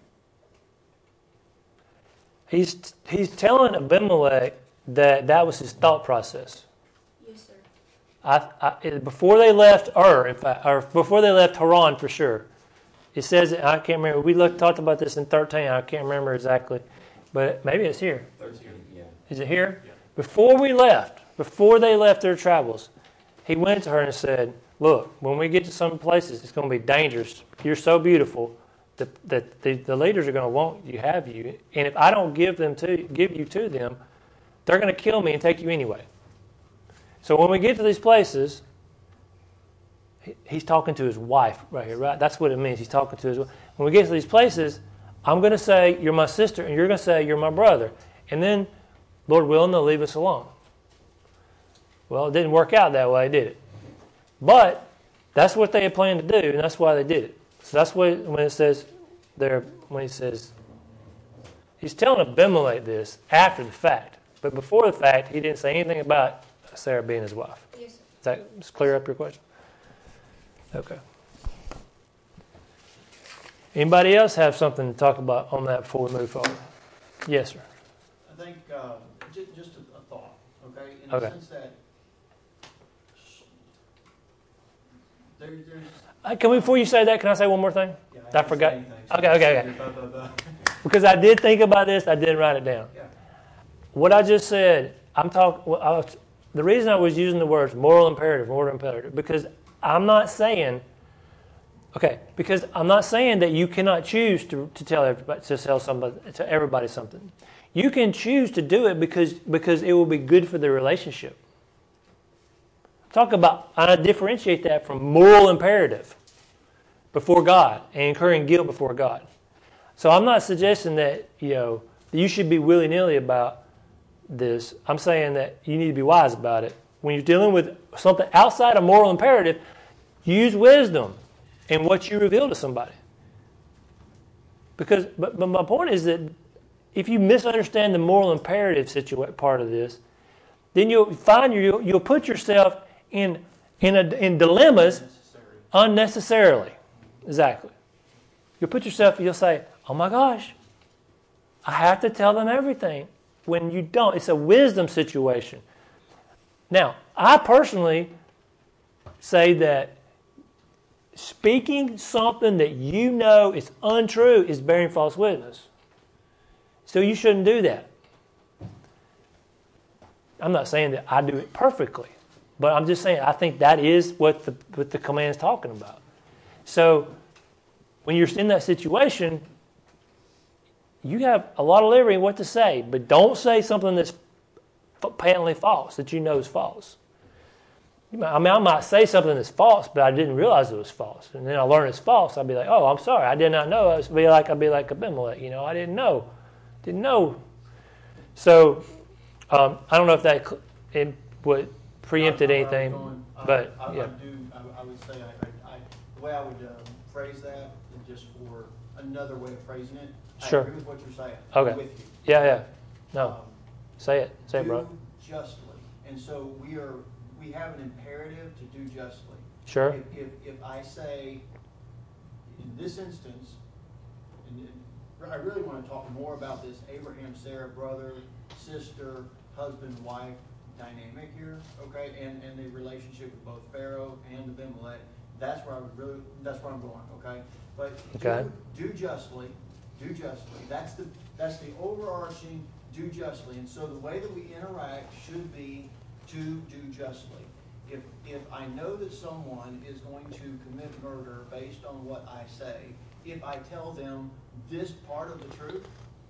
He's he's telling Abimelech that that was his thought process. Yes, sir. I, I, before they left Ur, in fact, or before they left Haran for sure, it says, I can't remember, we looked, talked about this in thirteen, I can't remember exactly, but maybe it's here. Thirteen, yeah. Is it here? Yeah. Before we left, before they left their travels, he went to her and said, look, when we get to some places, it's going to be dangerous. You're so beautiful that, that the, the leaders are going to want you, have you, and if I don't give them to give you to them, they're going to kill me and take you anyway. So when we get to these places, he's talking to his wife right here, right? That's what it means. He's talking to his wife. When we get to these places, I'm going to say, you're my sister, and you're going to say, you're my brother. And then, Lord willing, they'll leave us alone. Well, it didn't work out that way, did it? But that's what they had planned to do, and that's why they did it. So that's what, when it says there, when he says, he's telling Abimelech this after the fact. But before the fact, he didn't say anything about Sarah being his wife. Yes, sir. Does that just clear up your question? Okay. Anybody else have something to talk about on that before we move forward? Yes, sir. I think uh, j- just a, a thought, okay? In Okay. the sense that there, there's... Uh, Can we, before you say that, can I say one more thing? Yeah, I didn't forgot. say anything, Okay, okay, okay. Blah, blah, blah. Because I did think about this, I did write it down. Yeah. What I just said, I'm talking. Well, I was, the reason I was using the words moral imperative, moral imperative, because I'm not saying. Okay, because I'm not saying that you cannot choose to, to tell everybody to tell somebody to everybody something. You can choose to do it because because it will be good for the relationship. Talk about I differentiate that from moral imperative before God and incurring guilt before God. So I'm not suggesting that you know you should be willy-nilly about this. I'm saying that you need to be wise about it. When you're dealing with something outside of moral imperative, use wisdom in what you reveal to somebody. Because, but, but my point is that if you misunderstand the moral imperative situa- part of this, then you'll find you you'll, you'll put yourself in in a, in dilemmas Necessary. unnecessarily. Exactly. You'll put yourself. You'll say, "Oh my gosh, I have to tell them everything." When you don't, it's a wisdom situation. Now, I personally say that speaking something that you know is untrue is bearing false witness. So you shouldn't do that. I'm not saying that I do it perfectly, but I'm just saying I think that is what the what the command is talking about. So when you're in that situation, you have a lot of liberty in what to say, but don't say something that's patently false, that you know is false. You might, I mean, I might say something that's false, but I didn't realize it was false. And then I learn it's false. I'd be like, oh, I'm sorry. I did not know. I'd be like, I'd be like Abimelech. You know, I didn't know. Didn't know. So um, I don't know if that cl- it would preempted Not- not where I anything, was going. Uh, but I, yeah. I do. I, I would say I, I, I, the way I would um, phrase that, and just for another way of phrasing it. Sure. I agree with what you're saying. Okay. I'm with you. Yeah, yeah. No, Um, say it. Say it, do bro. justly, and so we are. We have an imperative to do justly. Sure. If, if, if I say, in this instance, and and I really want to talk more about this Abraham, Sarah, brother, sister, husband, wife dynamic here, okay, and, and the relationship with both Pharaoh and Abimelech. That's where I would really, that's where I'm going, okay? But Okay. do, do justly, do justly. That's the that's the overarching do justly. And so the way that we interact should be to do justly. If if I know that someone is going to commit murder based on what I say, if I tell them this part of the truth,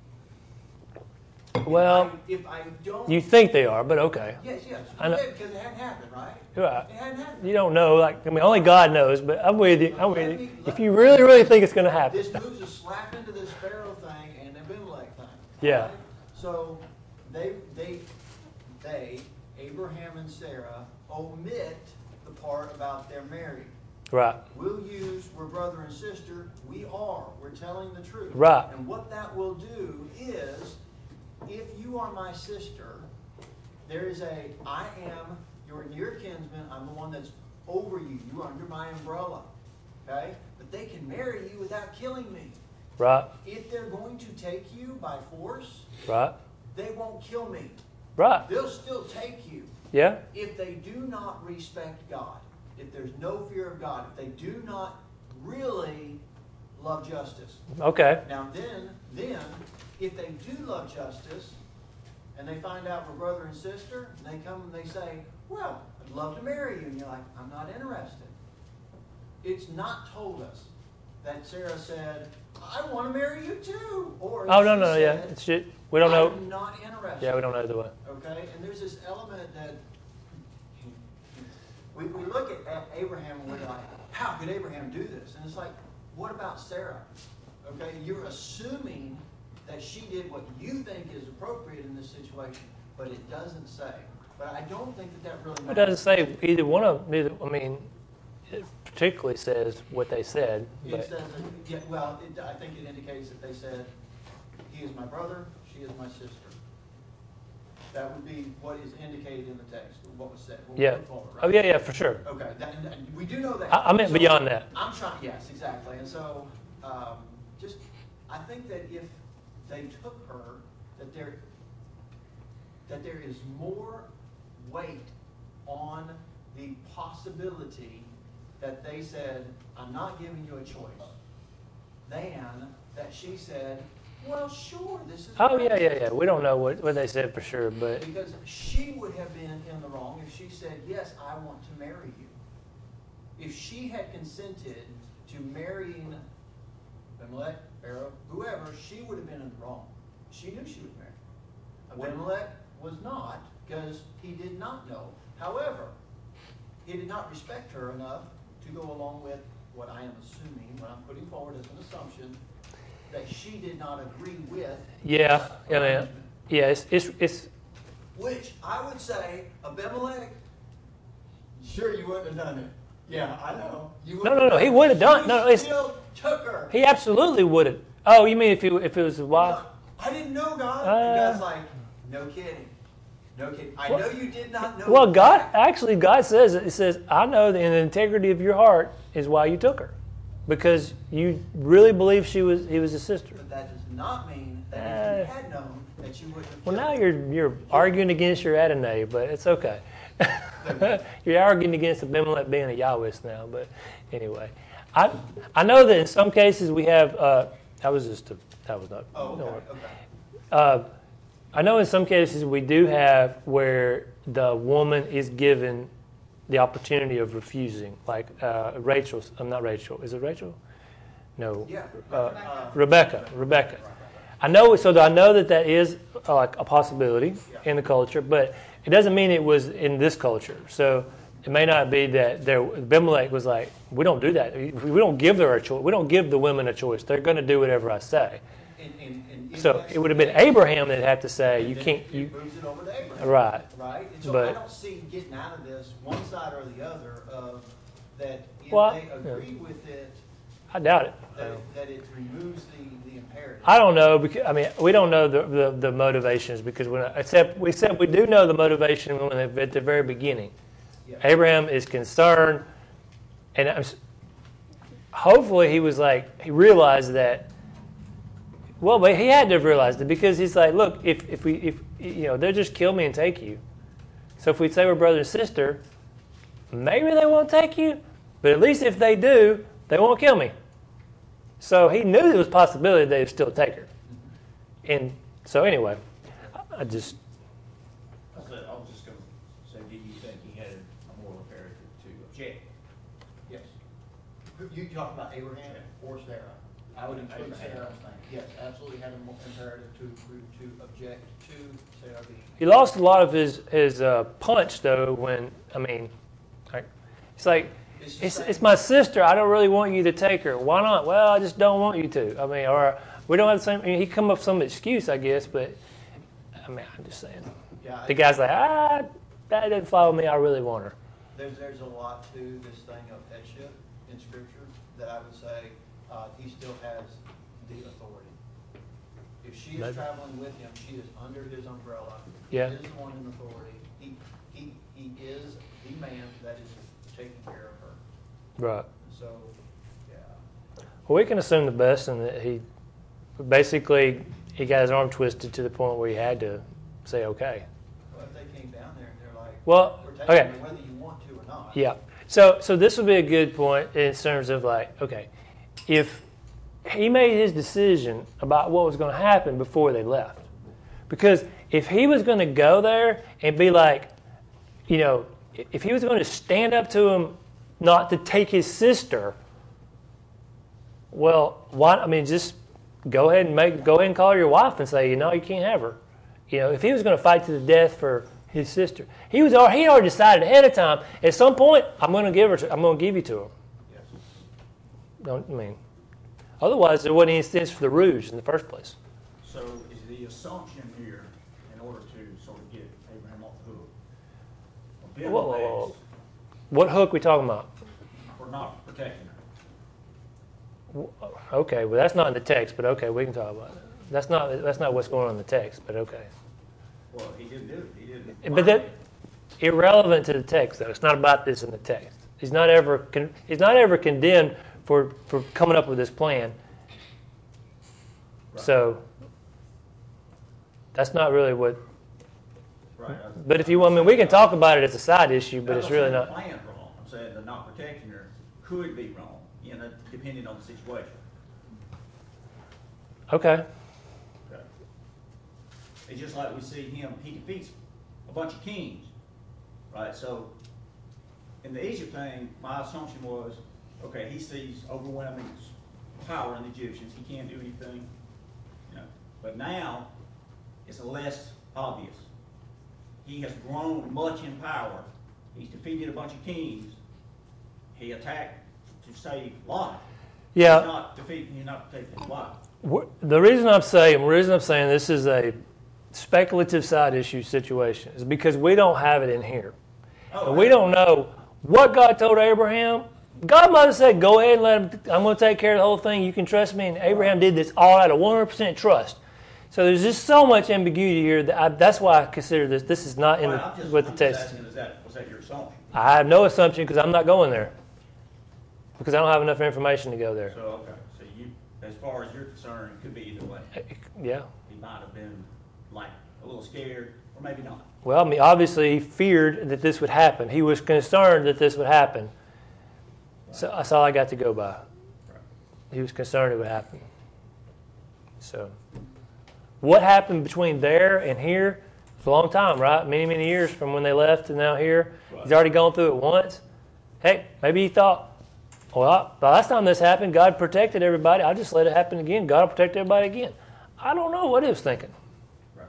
Well, if I, if I don't, you think they are, but okay. yes, yes, I know. yeah, because it hadn't happened, right? You're right. It hadn't happened. You don't know. Like I mean, only God knows. But I'm with you. I'm with you. If you really, really think it's going to happen, This moves a slap into this Pharaoh thing and Abimelech thing. Yeah. right? So they they they Abraham and Sarah omit the part about they're married. Right. We'll use we're brother and sister. We are. We're telling the truth. Right. And what that will do is, if you are my sister, there is a, I am your near kinsman. I'm the one that's over you. You're under my umbrella. Okay? But they can marry you without killing me. Right. If they're going to take you by force, Right. they won't kill me. Right. They'll still take you. Yeah. If they do not respect God, if there's no fear of God, if they do not really love justice. Okay. Now then, then, if they do love justice, and they find out we're brother and sister, and they come and they say, well, I'd love to marry you, and you're like, I'm not interested. It's not told us that Sarah said, I want to marry you too. Or Oh no she no yeah. said, It's shit. We don't know. I'm not interested. Yeah, we don't know the way. Okay? And there's this element that we, we look at, at Abraham and we're like, how could Abraham do this? And it's like, what about Sarah? Okay? You're assuming that she did what you think is appropriate in this situation, but it doesn't say. But I don't think that that really matters. It doesn't say either one of neither. I mean, it particularly says what they said. It But says, that, yeah, well, it, I think it indicates that they said, he is my brother, she is my sister. That would be what is indicated in the text, what was said. What yeah. was forward, right? Oh yeah, yeah, for sure. Okay, that, and, and we do know that. I, I meant So, beyond that. I'm trying, yes, exactly. And so, um, just, I think that if they took her, that there, that there is more weight on the possibility that they said, I'm not giving you a choice, than that she said, well, sure, this is Oh great. yeah, yeah, yeah. We don't know what, what they said for sure, but Because she would have been in the wrong if she said, yes, I want to marry you. If she had consented to marrying Abimelech, Pharaoh, whoever, she would have been in the wrong. She knew she was married. Abimelech was not, because he did not know. However, he did not respect her enough to go along with what I am assuming, what I'm putting forward as an assumption, that she did not agree with. yeah, yeah, man. Yeah, it's it's it's Which I would say, Abimelech, sure you wouldn't have done it. Yeah, I know. You No, no, no, he would have done- You no, it's- still took her. he absolutely wouldn't. Oh, you mean if he if it was his wife? I didn't know, God. Uh, and God's like, no kidding. No kidding. I Well- know you did not know. Well, God that. actually God says it. It says, I know that in the integrity of your heart is why you took her, because you really believe she was he was his sister. But that does not mean that Uh, if you had known that you wouldn't have Well, killed now her. you're you're arguing against your Adonai, but it's okay. You're arguing against Abimelech being a Yahwist now, but anyway, I I know that in some cases we have. Uh, that was just a, that was not. Oh, okay, no, okay. Uh, I know in some cases we do have where the woman is given the opportunity of refusing, like uh, Rachel. I'm not Rachel. Is it Rachel? No. Yeah. Uh, Uh, Rebecca. Rebecca. I know. So I know that that is uh, like a possibility Yeah. in the culture, but it doesn't mean it was in this culture. So it may not be that there. Abimelech was like, we don't do that. We we don't give her a choice. We don't give the women a choice. They're going to do whatever I say. and, and, and if So that's it would have the been case, Abraham that had to say, you then can't. it You moves it over to Abraham. right. Right? And so But- I don't see getting out of this one side or the other of that if Well, they yeah. agree with it, I doubt it. that, that it removes the, the imperative. I don't know because I mean we don't know the, the, the motivations because when except we said we do know the motivation when they, at the very beginning. Yeah. Abraham is concerned, and I'm, s- hopefully he was like he realized that. Well, but he had to have realized it because he's like, look, if if we if you know they'll just kill me and take you. So if we say we're brother and sister, maybe they won't take you, but at least if they do, they won't kill me. So he knew there was a possibility they'd still take her. And so anyway, I just, I said, I was just gonna say, do you think he had a moral imperative to object? Yes. You talk about Abraham or Sarah. I would include Abraham. Sarah's thing. Yes, absolutely had an imperative to, to object to Sarah being. he lost a lot of his, his uh, punch, though, when, I mean, like, it's like, It's the it's, same. it's my sister. I don't really want you to take her. Why not? Well, I just don't want you to. I mean, or we don't have the same, I mean, he come up with some excuse, I guess, but, I mean, I'm just saying. Yeah, The guy's like, ah, that didn't follow me. I really want her. There's, there's a lot to this thing of headship in scripture that I would say, uh, he still has the authority. If she is Maybe. traveling with him, she is under his umbrella. Yeah. He is the one in authority. He, he, he is the man that is taking care of her. Right. So, yeah. Well, we can assume the best, and that he basically he got his arm twisted to the point where he had to say okay. Well, if they came down there and they're like, Well, we're taking okay. you whether you want to or not. Yeah. So so this would be a good point in terms of like, okay, if he made his decision about what was going to happen before they left. Because if he was going to go there and be like, you know, if he was going to stand up to him not to take his sister, well, why? I mean, just go ahead and make go ahead and call your wife and say, you know, you can't have her. You know, if he was going to fight to the death for his sister, he was already, he already decided ahead of time. At some point, I'm going to give her. To, I'm going to give you to him. Yes. Don't I mean? Otherwise, there wasn't any sense for the ruse in the first place. So is the assumption here, in order to sort of get Abraham off the hook, Whoa, whoa, Abimelech's whoa. What hook we talking about? for not protecting her? Okay, well that's not in the text, but okay, we can talk about it. That's not that's not what's going on in the text, but okay. Well, he didn't do it. He didn't. But that irrelevant to the text, though. It's not about this in the text. He's not ever con- he's not ever condemned for, for coming up with this plan. Right. So that's not really what. Right. But if you want, I mean, we can talk about it as a side issue, but I'm it's not really saying not. The plan's wrong. I'm saying the not protecting her could be wrong, you know, depending on the situation. Okay. Okay. It's just like we see him, he defeats a bunch of kings, right? So in the Egypt thing, my assumption was, okay, he sees overwhelming power in the Egyptians. He can't do anything, you know. But now it's less obvious. He has grown much in power. He's defeated a bunch of kings. He attacked to save Lot. Yeah. He's not defeating, he's not protecting Lot. Wh- The reason I'm saying, the reason I'm saying this is a speculative side issue situation is because we don't have it in here, Oh, and we don't know what God told Abraham. God might have said, "Go ahead and let him. I'm going to take care of the whole thing. You can trust me." And Abraham did this all out of one hundred percent trust. So there's just so much ambiguity here that I, that's why I consider this. This is not in Well, the, I'm just, with the I'm text. just asking, is that, was that your assumption? I have no assumption because I'm not going there because I don't have enough information to go there. So, okay, so you, as far as you're concerned, it could be either way. Yeah. He might have been like a little scared, or maybe not. Well, I mean, obviously, he feared that this would happen. He was concerned that this would happen. So that's all I got to go by. Right. He was concerned it would happen. So, what happened between there and here? It's a long time, right? Many, many years from when they left to now here. Right. He's already gone through it once. Heck, maybe he thought, well, the last time this happened, God protected everybody. I'll just let it happen again. God will protect everybody again. I don't know what he was thinking. Right.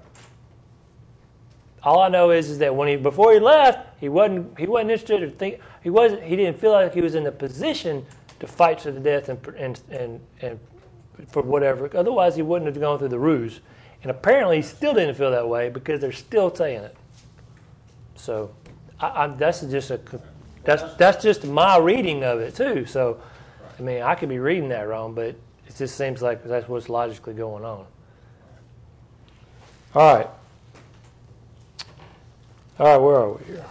All I know is, is that when he before he left, he wasn't he wasn't interested or think he wasn't he didn't feel like he was in the position to fight to the death and and and, and for whatever. Otherwise, he wouldn't have gone through the ruse. And apparently, he still didn't feel that way because they're still saying it. So, I, I, that's just a that's that's just my reading of it too. So, I mean, I could be reading that wrong, but it just seems like that's what's logically going on. All right. All right, where are we here?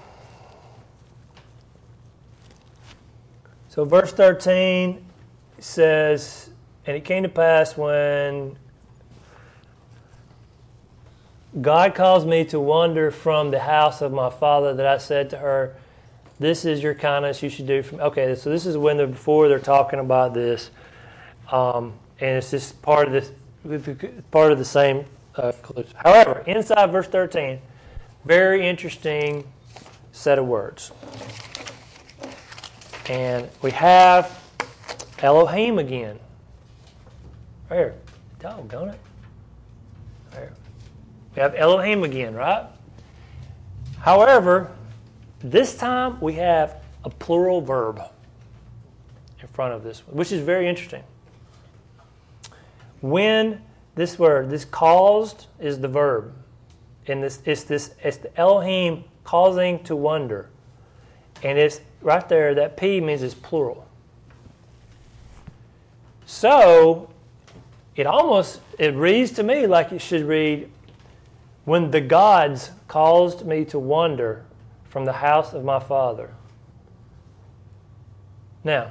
So verse thirteen says, and it came to pass when God caused me to wander from the house of my father that I said to her, this is your kindness you should do for me. Okay, so this is when they're before they're talking about this. Um, and it's just part of this, part of the same uh, conclusion. However, inside verse thirteen, very interesting set of words. And we have Elohim again. Right here. Doggone it. Right here. We have Elohim again, right? However, this time we have a plural verb in front of this one, which is very interesting. When this word, this caused, is the verb. And this it's this it's the Elohim causing to wonder. And it's right there, that P means it's plural. So it almost, it reads to me like it should read, when the gods caused me to wander from the house of my father. Now,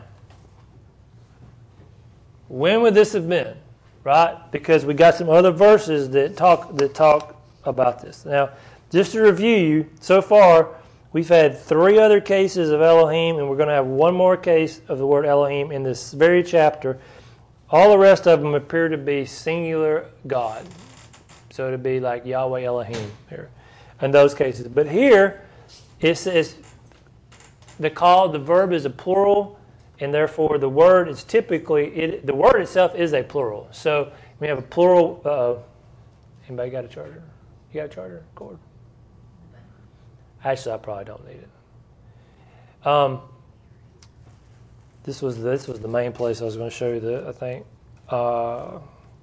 when would this have been? Right? Because we got some other verses that talk that talk about this. Now, just to review you, so far we've had three other cases of Elohim, and we're going to have one more case of the word Elohim in this very chapter. All the rest of them appear to be singular God. So to be like Yahweh Elohim here in those cases. But here it says the call, the verb is a plural, and therefore the word is typically, it, the word itself is a plural. So we have a plural. Uh, anybody got a charger? You got a charger cord? Actually, I probably don't need it. Um, this was this was the main place I was going to show you. The I think. Uh,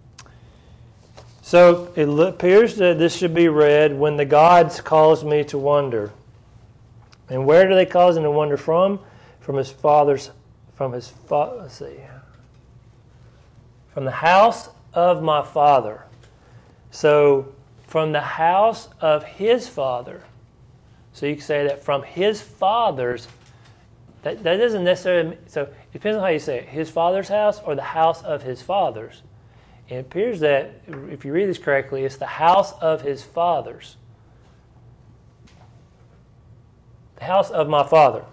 so it appears that this should be read, when the gods caused me to wander. And where do they cause him to wander from? From his father's, from his fa- let's see, from the house of my father. So from the house of his father. So you can say that from his father's. That, that doesn't necessarily, so it depends on how you say it. His father's house or the house of his fathers. It appears that, if you read this correctly, it's the house of his fathers. The house of my father.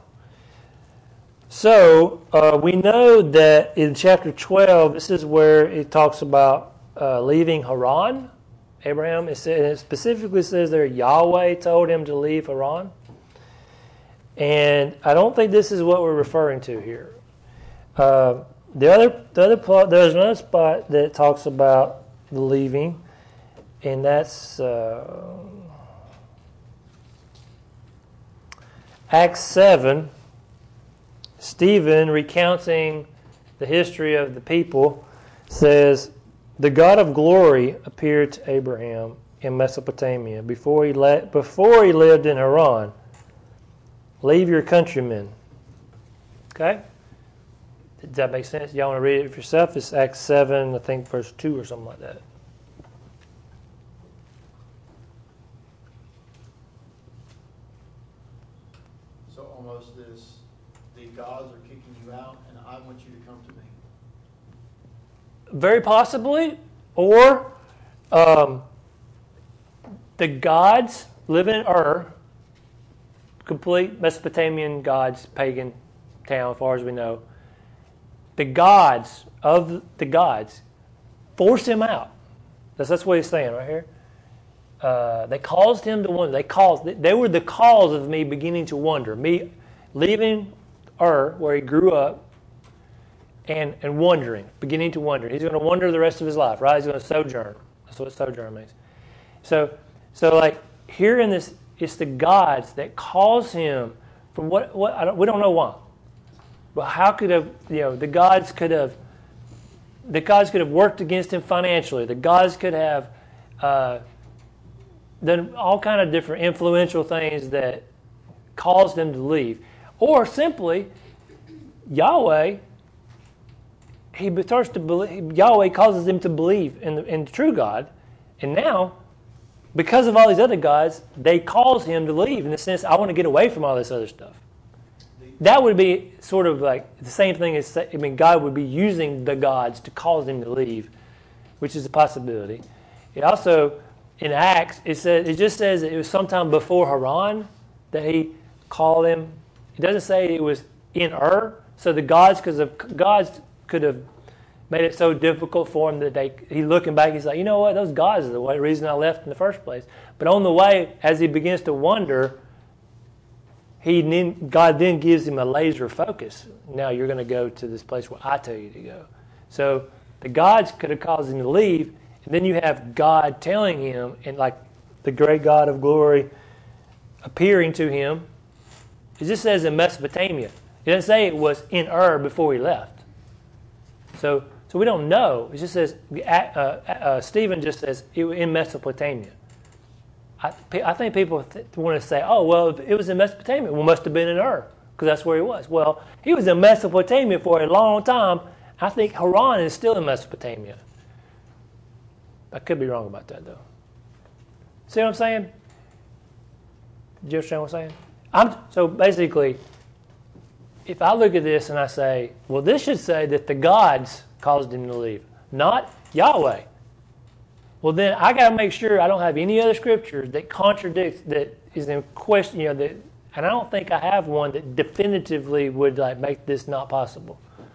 So, uh, we know that in chapter twelve, this is where it talks about uh, leaving Haran. Abraham, it, says, it specifically says there, Yahweh told him to leave Haran. And I don't think this is what we're referring to here. Uh, the other, the other part, there's another spot that talks about the leaving, and that's uh, Acts seven. Stephen, recounting the history of the people, says, the God of glory appeared to Abraham in Mesopotamia before he le- before he lived in Haran. Leave your countrymen. Okay? Does that make sense? Y'all want to read it for yourself? It's Acts seven, I think verse two or something like that. So almost this, the gods are kicking you out and I want you to come to me. Very possibly. Or um, the gods living in Ur, complete Mesopotamian gods, pagan town as far as we know. The gods of the gods forced him out. That's, that's what he's saying right here. Uh, they caused him to wander. They caused. They were the cause of me beginning to wander. Me leaving Ur, where he grew up, and, and wandering, beginning to wander. He's going to wander the rest of his life, right? He's going to sojourn. That's what sojourn means. So, so like here in this, it's the gods that cause him from what? What I don't, we don't know why, but how could have you know the gods could have the gods could have worked against him financially. The gods could have uh, done all kind of different influential things that caused him to leave, or simply Yahweh. He starts to believe. Yahweh causes him to believe in the, in the true God, and now, because of all these other gods, they cause him to leave. In the sense, I want to get away from all this other stuff. That would be sort of like the same thing as, I mean, God would be using the gods to cause him to leave, which is a possibility. It also, in Acts, it says it just says it was sometime before Haran that he called him. It doesn't say it was in Ur. So the gods, because of gods could have made it so difficult for him that they, he looking back, he's like, you know what, those gods are the way, reason I left in the first place. But on the way, as he begins to wonder, he God then gives him a laser focus. Now you're going to go to this place where I tell you to go. So the gods could have caused him to leave, and then you have God telling him, and like the great God of glory appearing to him. It just says in Mesopotamia. It doesn't say it was in Ur before he left. So, so we don't know. It just says, uh, uh, Stephen just says, it was in Mesopotamia. I, I think people th- want to say, oh, well, if it was in Mesopotamia, well, it must have been in Ur, because that's where he was. Well, he was in Mesopotamia for a long time I think Haran is still in Mesopotamia. I could be wrong about that, though. See what I'm saying? Do you understand what I'm saying? I'm, so basically, if I look at this and I say, well, this should say that the gods caused him to leave, not Yahweh. Well, then I got to make sure I don't have any other scriptures that contradicts, that is in question, you know, that, and I don't think I have one that definitively would like make this not possible.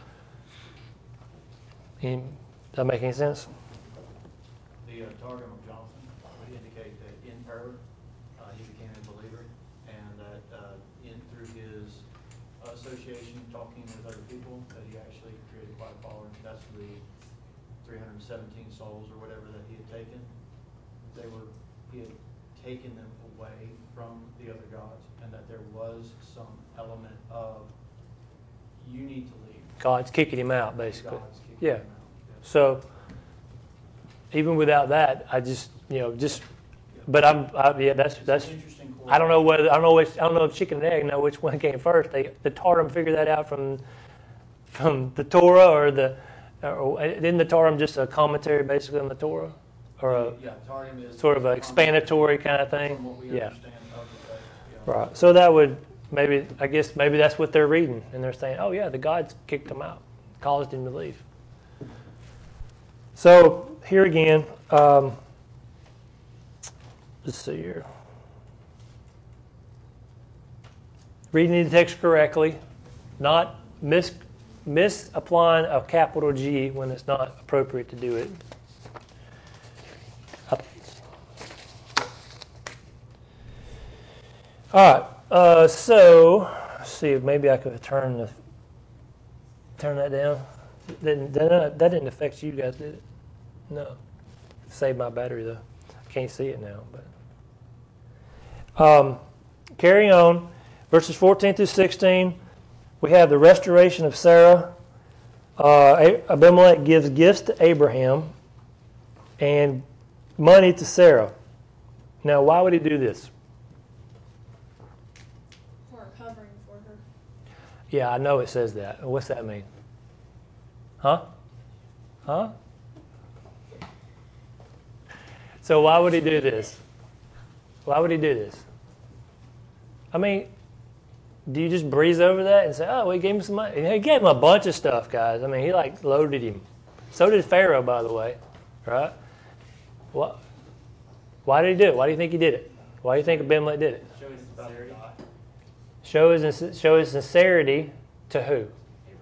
Does that make any sense? The uh, Targum of Jonathan would indicate that in her, uh, he became a believer, and that uh, in through his association, talking with other people, that he actually created quite a following. That's the three hundred seventeen souls or whatever that he had taken. They were, he had taken them away from the other gods, and that there was some element of, you need to leave. God's kicking him out, basically. God's kicking Yeah. them out. Yes. So even without that, I just, you know, just, but I'm, I, yeah, that's, It's that's, an interesting I don't know whether, I don't know which, I don't know if chicken and egg know which one came first. They, the Targum figured that out from, from the Torah, or the, or, isn't the Targum just a commentary basically on the Torah? Or a Yeah, Targum is sort of an explanatory kind of thing? from what we Yeah. understand of the faith. Yeah. Right. So that would, maybe, I guess maybe that's what they're reading. And they're saying, oh yeah, the gods kicked him out, caused him to leave. So here again, um, let's see here. Reading the text correctly, not mis misapplying a capital G when it's not appropriate to do it. All right. Uh, so let's see if maybe I could turn the turn that down. That, that, that didn't affect you guys, did it? No. Saved my battery though. I can't see it now. But um, carrying on, verses fourteen through sixteen. We have the restoration of Sarah. Uh, Abimelech gives gifts to Abraham and money to Sarah. Now, why would he do this? For a covering for her. Yeah, I know it says that. What's that mean? Huh? Huh? So why would he do this? Why would he do this? I mean, do you just breeze over that and say, oh, we gave him some money? And he gave him a bunch of stuff, guys. I mean, he like loaded him. So did Pharaoh, by the way, right? What? Why did he do it? Why do you think he did it? Why do you think Abimelech did it? Show his sincerity. Show his, show his sincerity to who? Abraham.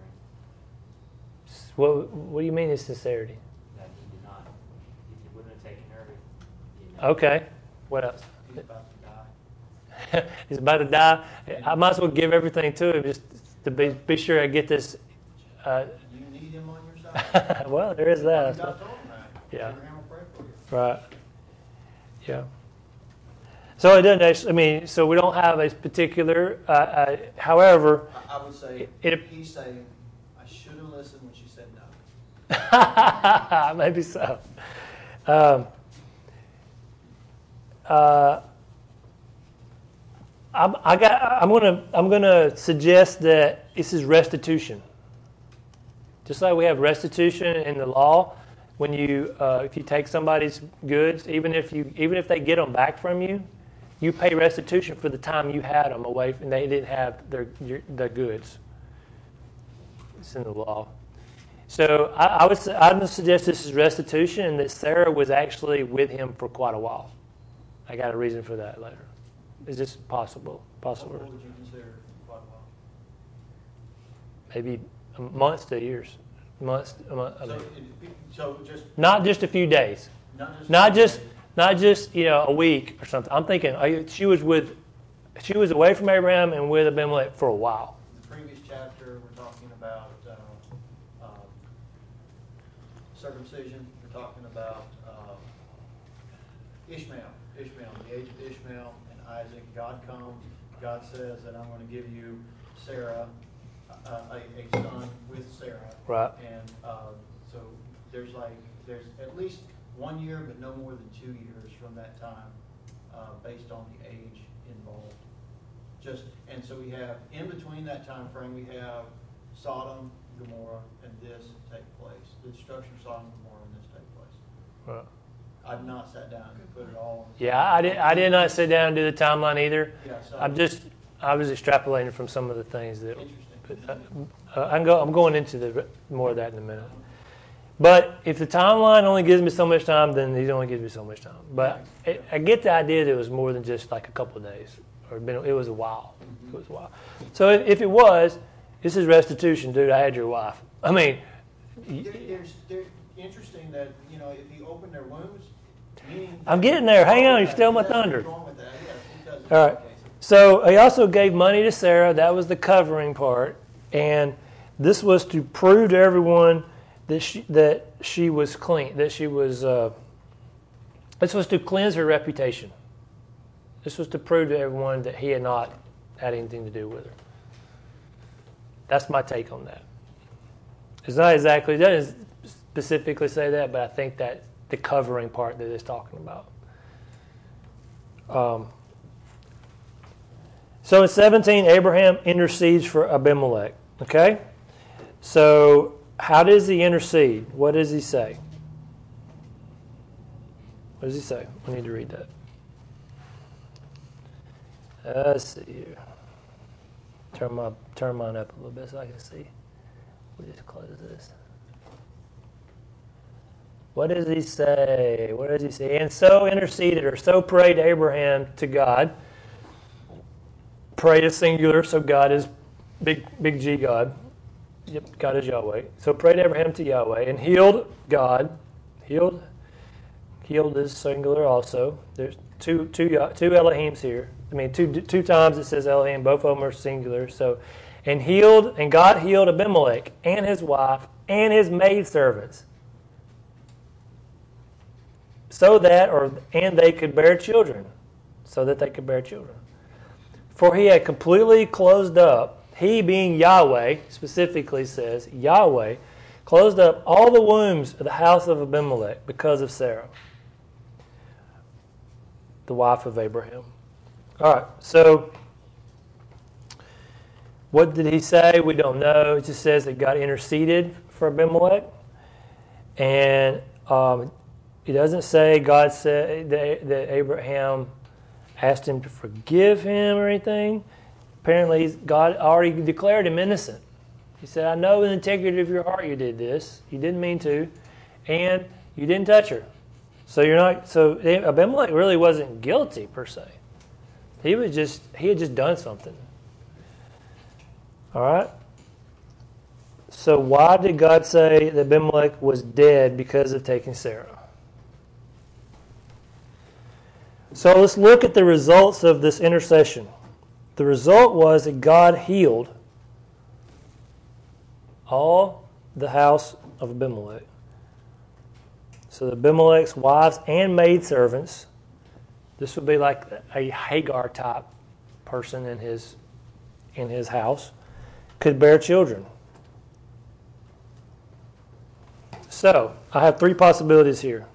What, what do you mean his sincerity? That he did not. He wouldn't have taken her. He did not. Okay. What else? He's about to die. He's about to die. I might as well give everything to him just to be, be sure I get this. Uh, You need him on your side. well, there is that. God told him that. Yeah. Abraham will pray for you. Right. Yeah. So it doesn't actually, I mean, so we don't have a particular, uh, uh, however. I, I would say, It- he's saying, I should have listened when she said no. Maybe so. Um, uh, I'm, I got. I'm gonna. I'm gonna suggest that this is restitution. Just like we have restitution in the law, when you, uh, if you take somebody's goods, even if you, even if they get them back from you, you pay restitution for the time you had them away and they didn't have their your, their goods. It's in the law. So I, I would I would suggest this is restitution, and that Sarah was actually with him for quite a while. I got a reason for that later. Is this possible? Possible? What would you consider quite a while? Maybe months to years. Months. A month, I So, mean, it- so just. not just a few days. Not just. Not just not just you know a week or something. I'm thinking uh, she was with, she was away from Abraham and with Abimelech for a while. The previous chapter, we're talking about uh, um, circumcision. We're talking about uh, Ishmael. Ishmael, the age of Ishmael and Isaac. God comes. God says that I'm going to give you Sarah, uh, a, a son with Sarah. Right. And uh, so there's like there's at least one year, but no more than two years from that time, uh, based on the age involved. Just and so we have in between that time frame we have Sodom, Gomorrah and this take place, the destruction of Sodom and Gomorrah and this take place. Right. I've not sat down and put it all. Yeah, I did. I did not sit down and do the timeline either. Yeah, so. I'm just. I was extrapolating from some of the things that. Interesting. Uh, uh, I'm go. I'm going into the more of that in a minute. But if the timeline only gives me so much time, then he only gives me so much time. But I, I get the idea that it was more than just like a couple of days, or been, it was a while. It was a while. So if, if it was, this is restitution, dude. I had your wife. I mean, There, there's, there's interesting that, you know, if you open their wombs, meaning. I'm getting there. Hang on, you're still my thunder. Wrong with that, yes, because. All right. So he also gave money to Sarah. That was the covering part, and this was to prove to everyone that she that she was clean. That she was. Uh, this was to cleanse her reputation. This was to prove to everyone that he had not had anything to do with her. That's my take on that. It's not exactly, it doesn't specifically say that, but I think that the covering part that it's talking about. Um, so in seventeen, Abraham intercedes for Abimelech. Okay? So how does he intercede? What does he say? What does he say? We need to read that. Uh, let's see here. Turn my turn mine up a little bit so I can see. We'll just close this. What does he say? What does he say? And so interceded, or so prayed Abraham to God. Pray is singular, so God is big, big G God. Yep, God is Yahweh. So prayed Abraham to Yahweh, and healed God. Healed. Healed is singular also. There's two two two Elohims here. I mean, two two times it says Elohim. Both of them are singular. So, and healed, and God healed Abimelech and his wife and his maidservants, so that, or and they could bear children, so that they could bear children. For he had completely closed up. He, being Yahweh, specifically says Yahweh, closed up all the wombs of the house of Abimelech because of Sarah, the wife of Abraham. All right, so what did he say? We don't know. It just says that God interceded for Abimelech. And um, it doesn't say God said that, that Abraham asked him to forgive him or anything. Apparently, he's, God already declared him innocent. He said, I know in the integrity of your heart you did this. You didn't mean to. And you didn't touch her. So you're not. So Abimelech really wasn't guilty per se. He was just he had just done something. All right. So why did God say that Abimelech was dead because of taking Sarah? So let's look at the results of this intercession. The result was that God healed all the house of Abimelech. So Abimelech's wives and maidservants, this would be like a Hagar type person in his in his house, could bear children. So I have three possibilities here.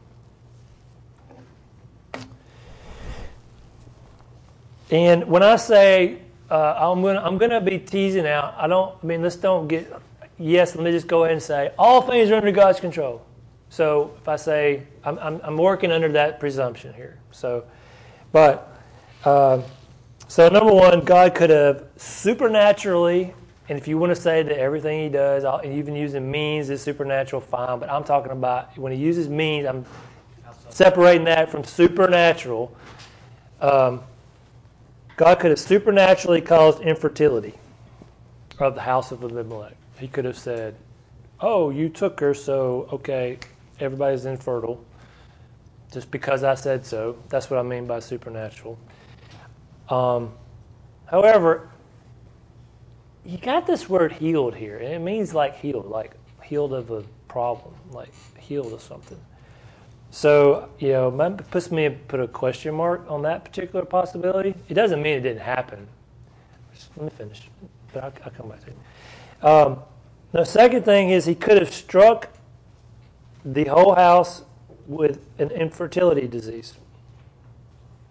And when I say uh, I'm going I'm going to be teasing out, I don't. I mean, let's don't get. Yes, let me just go ahead and say all things are under God's control. So if I say I'm I'm, I'm working under that presumption here. So, but uh, so number one, God could have supernaturally, and if you want to say that everything He does, and even using means is supernatural, fine. But I'm talking about when He uses means, I'm separating that from supernatural. Um, God could have supernaturally caused infertility of the house of Abimelech. He could have said, oh, you took her, so, okay, everybody's infertile. Just because I said so. That's what I mean by supernatural. Um, however, you got this word healed here, and it means like healed, like healed of a problem, like healed of something. So, you know, that puts me put a question mark on that particular possibility. It doesn't mean it didn't happen. Just, let me finish, but I'll, I'll come back to it. Um, the second thing is he could have struck the whole house with an infertility disease.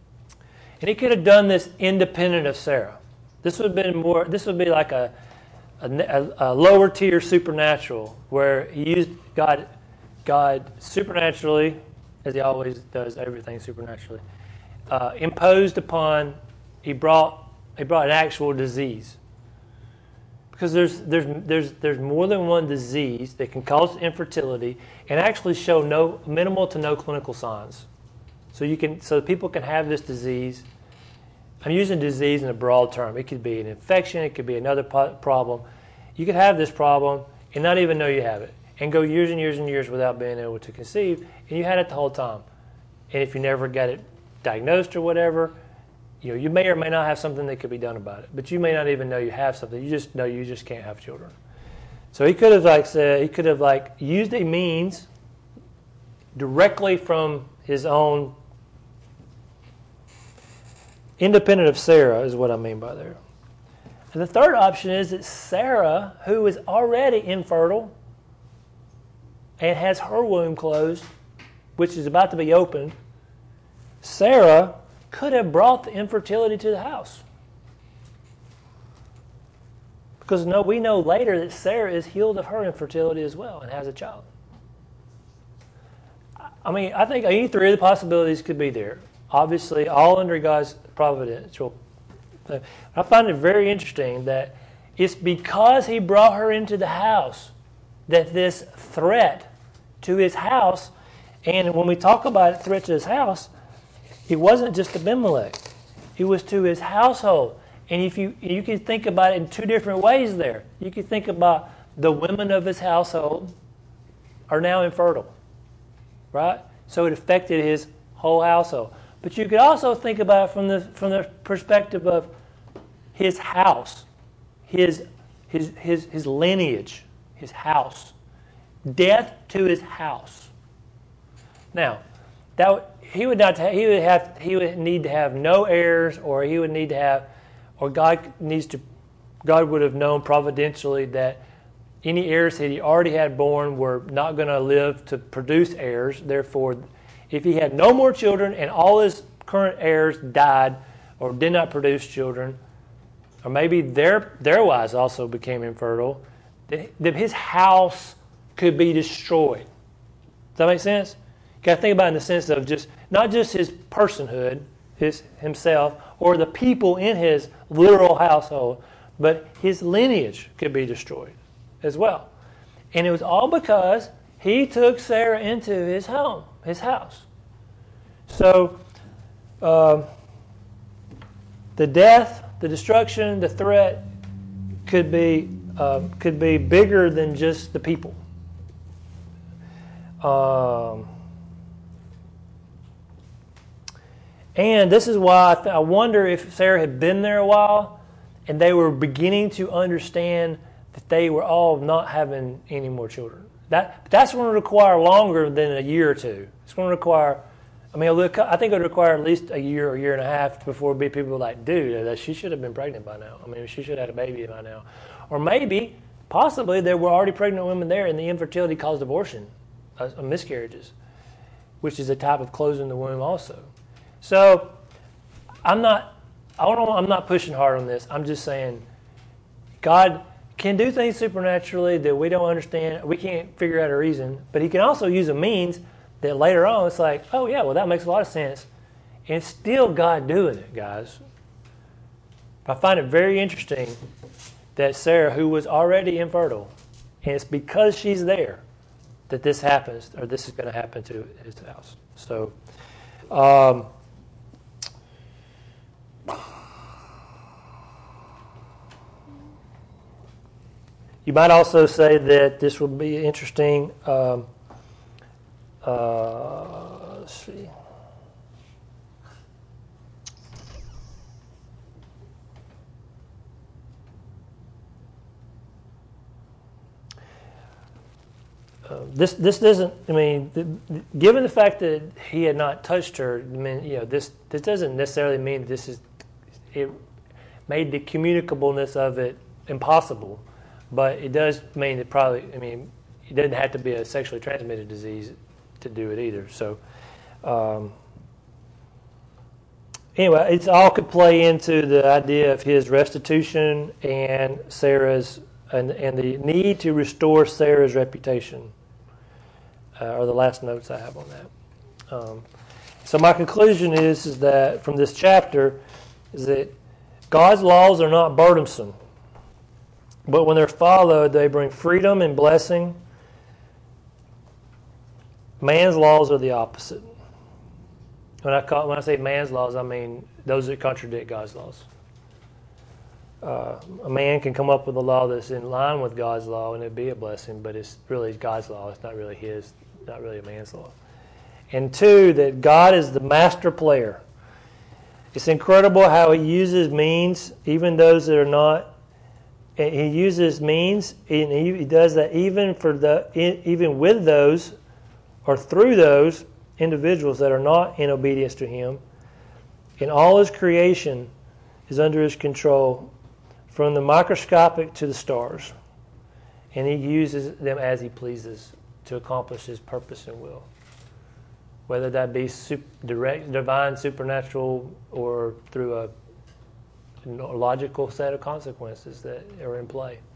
And he could have done this independent of Sarah. This would have been more, this would be like a, a, a, a lower tier supernatural, where he used God, God supernaturally, as he always does everything supernaturally, uh, imposed upon, he brought, he brought an actual disease. Because there's, there's, there's, there's more than one disease that can cause infertility and actually show no minimal to no clinical signs. So you can, so people can have this disease. I'm using disease in a broad term. It could be an infection. It could be another po- problem. You could have this problem and not even know you have it, and go years and years and years without being able to conceive, and you had it the whole time. And if you never got it diagnosed or whatever, you know, you may or may not have something that could be done about it, but you may not even know you have something. You just know you just can't have children. So he could have like said, he could have like used a means directly from his own, independent of Sarah is what I mean by there. And the third option is that Sarah, who is already infertile and has her womb closed, which is about to be opened, Sarah could have brought the infertility to the house. Because no, we know later that Sarah is healed of her infertility as well and has a child. I mean, I think any three of the possibilities could be there. Obviously, all under God's providential. I find it very interesting that it's because he brought her into the house that this threat to his house, and when we talk about threat to his house, it wasn't just Abimelech. It was to his household. And if you you can think about it in two different ways there. You can think about the women of his household are now infertile, right? So it affected his whole household. But you could also think about it from the from the perspective of his house, his his his his lineage, his house, death to his house. Now, that he would not he would have he would need to have no heirs, or he would need to have, or God needs to God would have known providentially that any heirs that he already had born were not going to live to produce heirs. Therefore, if he had no more children and all his current heirs died or did not produce children, or maybe their their wives also became infertile, that his house could be destroyed. Does that make sense? You got to think about it in the sense of just not just his personhood, his himself, or the people in his literal household, but his lineage could be destroyed as well. And it was all because he took Sarah into his home, his house. So, uh, the death, the destruction, the threat could be uh, could be bigger than just the people. Um, and this is why I, th- I wonder if Sarah had been there a while, and they were beginning to understand that they were all not having any more children. That that's going to require longer than a year or two. It's going to require. I mean, look, I think it would require at least a year or a year and a half before be people like, dude, that she should have been pregnant by now. I mean, she should have had a baby by now. Or maybe, possibly, there were already pregnant women there, and the infertility caused abortion, uh, miscarriages, which is a type of closing the womb also. So, I'm not, I don't, I'm not pushing hard on this. I'm just saying, God can do things supernaturally that we don't understand. We can't figure out a reason, but He can also use a means that later on it's like, oh yeah, well that makes a lot of sense. And it's still God doing it, guys. I find it very interesting that Sarah, who was already infertile, and it's because she's there that this happens, or this is going to happen to his house. So, um, you might also say that this will be interesting. Um, Uh, let's see. Uh, this this doesn't. I mean, the, the, given the fact that he had not touched her, I mean, you know, this this doesn't necessarily mean this is. It made the communicableness of it impossible, but it does mean that probably. I mean, it doesn't have to be a sexually transmitted disease to do it either. So um, anyway, it's all could play into the idea of his restitution and Sarah's and, and the need to restore Sarah's reputation uh, are the last notes I have on that. Um, so my conclusion is, is that from this chapter is that God's laws are not burdensome, but when they're followed, they bring freedom and blessing. Man's laws are the opposite. When I call, when I say man's laws, I mean those that contradict God's laws. Uh, a man can come up with a law that's in line with God's law, and it'd be a blessing, but it's really God's law. It's not really his, not really a man's law. And two, that God is the master player. It's incredible how He uses means, even those that are not. He uses means, and He does that even for the, even with those, or through those individuals that are not in obedience to Him. And all His creation is under His control, from the microscopic to the stars. And He uses them as He pleases to accomplish His purpose and will. Whether that be super, direct, divine, supernatural, or through a logical set of consequences that are in play.